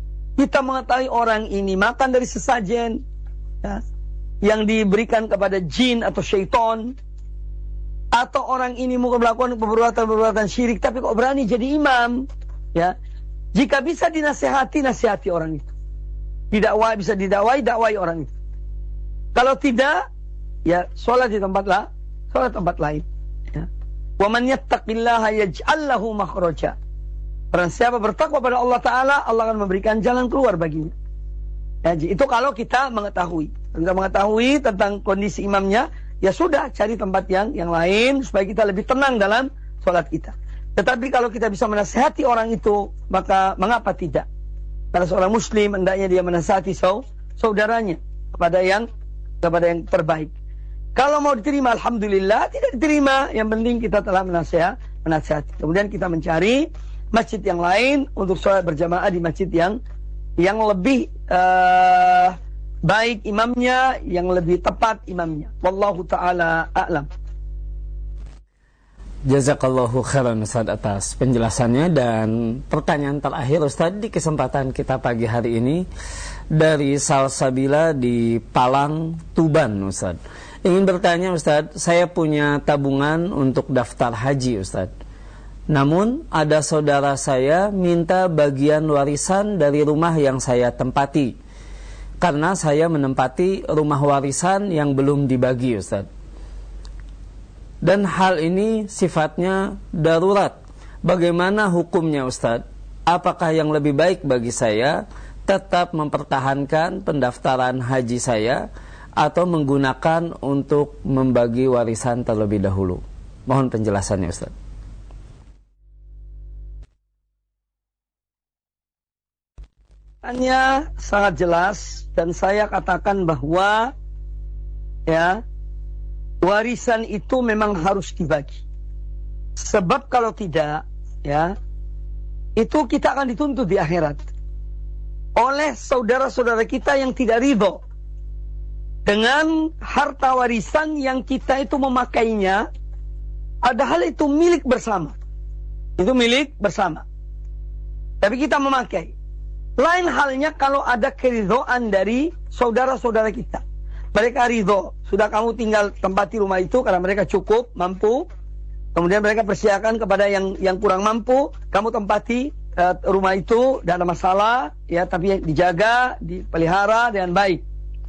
orang ini makan dari sesajen, ya, yang diberikan kepada jin atau syaitan, atau orang ini mungkin melakukan perbuatan syirik tapi kok berani jadi imam, ya, jika bisa dinasihati, nasihati orang itu. Bisa dakwai orang itu. Kalau tidak, ya sholat di tempat lain. Ya. Wa man yattaqillaha yaj'al lahu makhraja. Barang siapa bertakwa pada Allah Taala, Allah akan memberikan jalan keluar baginya. Ya, itu kalau kita mengetahui. Kita mengetahui tentang kondisi imamnya, ya sudah, cari tempat yang lain supaya kita lebih tenang dalam sholat kita. Tetapi kalau kita bisa menasihati orang itu, maka mengapa tidak? Karena seorang muslim hendaknya dia menasihati saudaranya kepada yang terbaik. Kalau mau diterima, alhamdulillah. Tidak diterima, yang penting kita telah menasihati. Kemudian kita mencari masjid yang lain untuk sholat berjamaah di masjid yang lebih baik imamnya, yang lebih tepat imamnya. Wallahu ta'ala a'lam.
Jazakallahu khairan Ustaz atas penjelasannya. Dan pertanyaan terakhir Ustaz di kesempatan kita pagi hari ini dari Salsabila di Palang, Tuban Ustaz. Ingin bertanya Ustaz, saya punya tabungan untuk daftar haji Ustaz. Namun ada saudara saya minta bagian warisan dari rumah yang saya tempati, karena saya menempati rumah warisan yang belum dibagi Ustaz. dan hal ini sifatnya darurat. Bagaimana hukumnya Ustadz? Apakah yang lebih baik bagi saya tetap mempertahankan pendaftaran haji saya atau menggunakan untuk membagi warisan terlebih dahulu? Mohon penjelasannya Ustadz.
Hanya sangat jelas, dan saya katakan bahwa ya, warisan itu memang harus dibagi. Sebab kalau tidak, ya, itu kita akan dituntut di akhirat oleh saudara-saudara kita yang tidak ridho dengan harta warisan yang kita itu memakainya, padahal itu milik bersama. Itu milik bersama. Tapi kita memakai. Lain halnya kalau ada keridhaan dari saudara-saudara kita. Mereka ridho, sudah kamu tinggal tempati rumah itu karena mereka cukup, mampu. Kemudian mereka persiakan kepada yang kurang mampu, kamu tempati rumah itu, tidak ada masalah, ya, tapi dijaga, dipelihara dengan baik.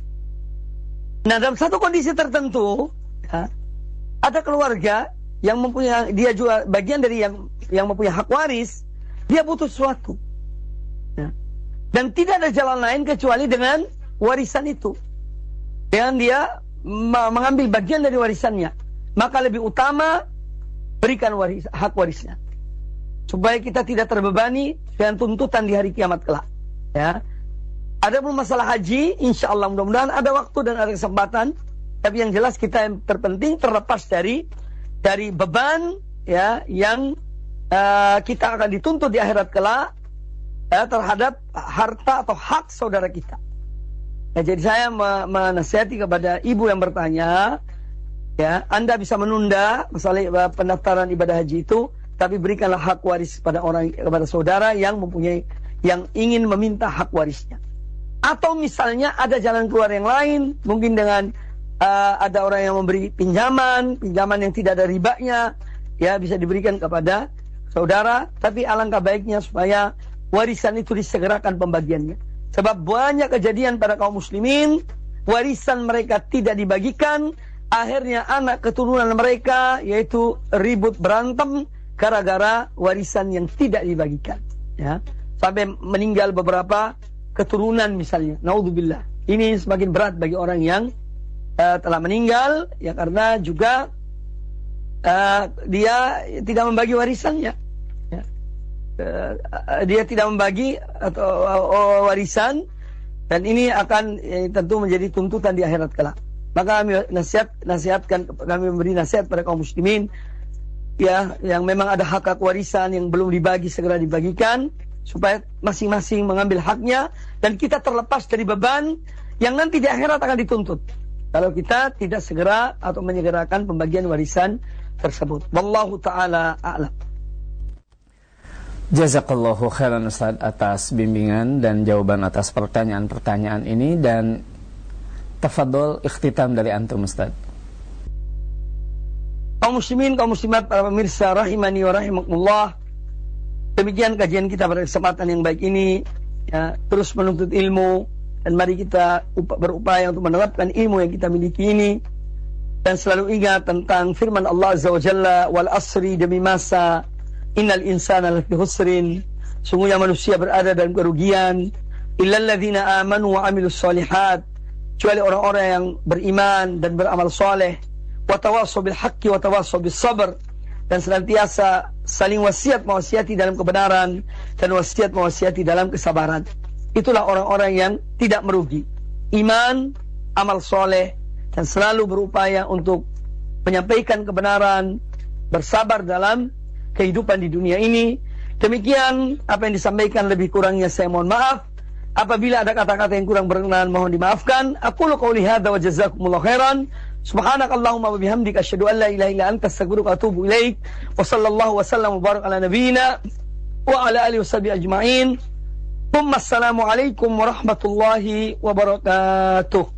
Nah, dalam satu kondisi tertentu, ya, ada keluarga yang mempunyai, dia juga bagian dari yang mempunyai hak waris, dia butuh sesuatu, ya. Dan tidak ada jalan lain kecuali dengan warisan itu. Dan dia mengambil bagian dari warisannya, maka lebih utama berikan hak warisnya, supaya kita tidak terbebani dengan tuntutan di hari kiamat kelak. Ya, ada pun masalah haji, insya Allah mudah-mudahan ada waktu dan ada kesempatan. Tapi yang jelas kita yang terpenting terlepas dari beban, ya, yang kita akan dituntut di akhirat kelak, ya, terhadap harta atau hak saudara kita. Ya, jadi saya menasihati kepada ibu yang bertanya, ya, Anda bisa menunda masalah pendaftaran ibadah haji itu, tapi berikanlah hak waris kepada saudara yang ingin meminta hak warisnya. Atau misalnya ada jalan keluar yang lain, mungkin dengan ada orang yang memberi pinjaman yang tidak ada ribanya, ya, bisa diberikan kepada saudara. Tapi alangkah baiknya supaya warisan itu disegerakan pembagiannya. Sebab banyak kejadian pada kaum muslimin, warisan mereka tidak dibagikan, akhirnya anak keturunan mereka yaitu ribut berantem gara-gara warisan yang tidak dibagikan, ya, sampai meninggal beberapa keturunan misalnya. Naudzubillah. Ini semakin berat bagi orang yang telah meninggal, ya, karena juga dia tidak membagi warisannya, ya. Dia tidak membagi atau warisan, dan ini akan tentu menjadi tuntutan di akhirat kelak. Maka kami kami memberi nasihat pada kaum muslimin, ya, yang memang ada hak warisan yang belum dibagi, segera dibagikan supaya masing-masing mengambil haknya dan kita terlepas dari beban yang nanti di akhirat akan dituntut kalau kita tidak segera atau menyegerakan pembagian warisan tersebut. Wallahu taala a'lam.
Jazakallahu khairan Ustaz atas bimbingan dan jawaban atas pertanyaan-pertanyaan ini, dan tafadhol ikhtitam dari antum Ustaz.
Kaum muslimin, kaum muslimat, para pemirsa rahimani wa rahimakumullah. Demikian kajian kita pada kesempatan yang baik ini, ya, terus menuntut ilmu, dan mari kita berupaya untuk menerapkan ilmu yang kita miliki ini, dan selalu ingat tentang firman Allah Azza wa Jalla, wal asri, demi masa, innal insana lafi husrin, sungguhnya manusia berada dalam kerugian, illal ladzina amanu wa amilus solihat, kecuali orang-orang yang beriman dan beramal soleh, wa tawassaw bil haqqi wa tawassaw bis sabr, dan senantiasa saling wasiat-mewasiati dalam kebenaran dan wasiat-mewasiati dalam kesabaran. Itulah orang-orang yang tidak merugi, iman, amal soleh, dan selalu berupaya untuk menyampaikan kebenaran, bersabar dalam kehidupan di dunia ini. Demikian apa yang disampaikan, lebih kurangnya saya mohon maaf. Apabila ada kata-kata yang kurang berkenan, mohon dimaafkan. Aqulu qouli hadza wa jazakumullahu khairan. Subhanakallahumma wa bihamdika asyhadu an la ilaha illa anta astaghfiruka wa atubu ilaik. Wa sallallahu wa sallam wa barak ala nabiyyina wa ala alihi washabihi ajma'in. Assalamualaikum warahmatullahi wabarakatuh.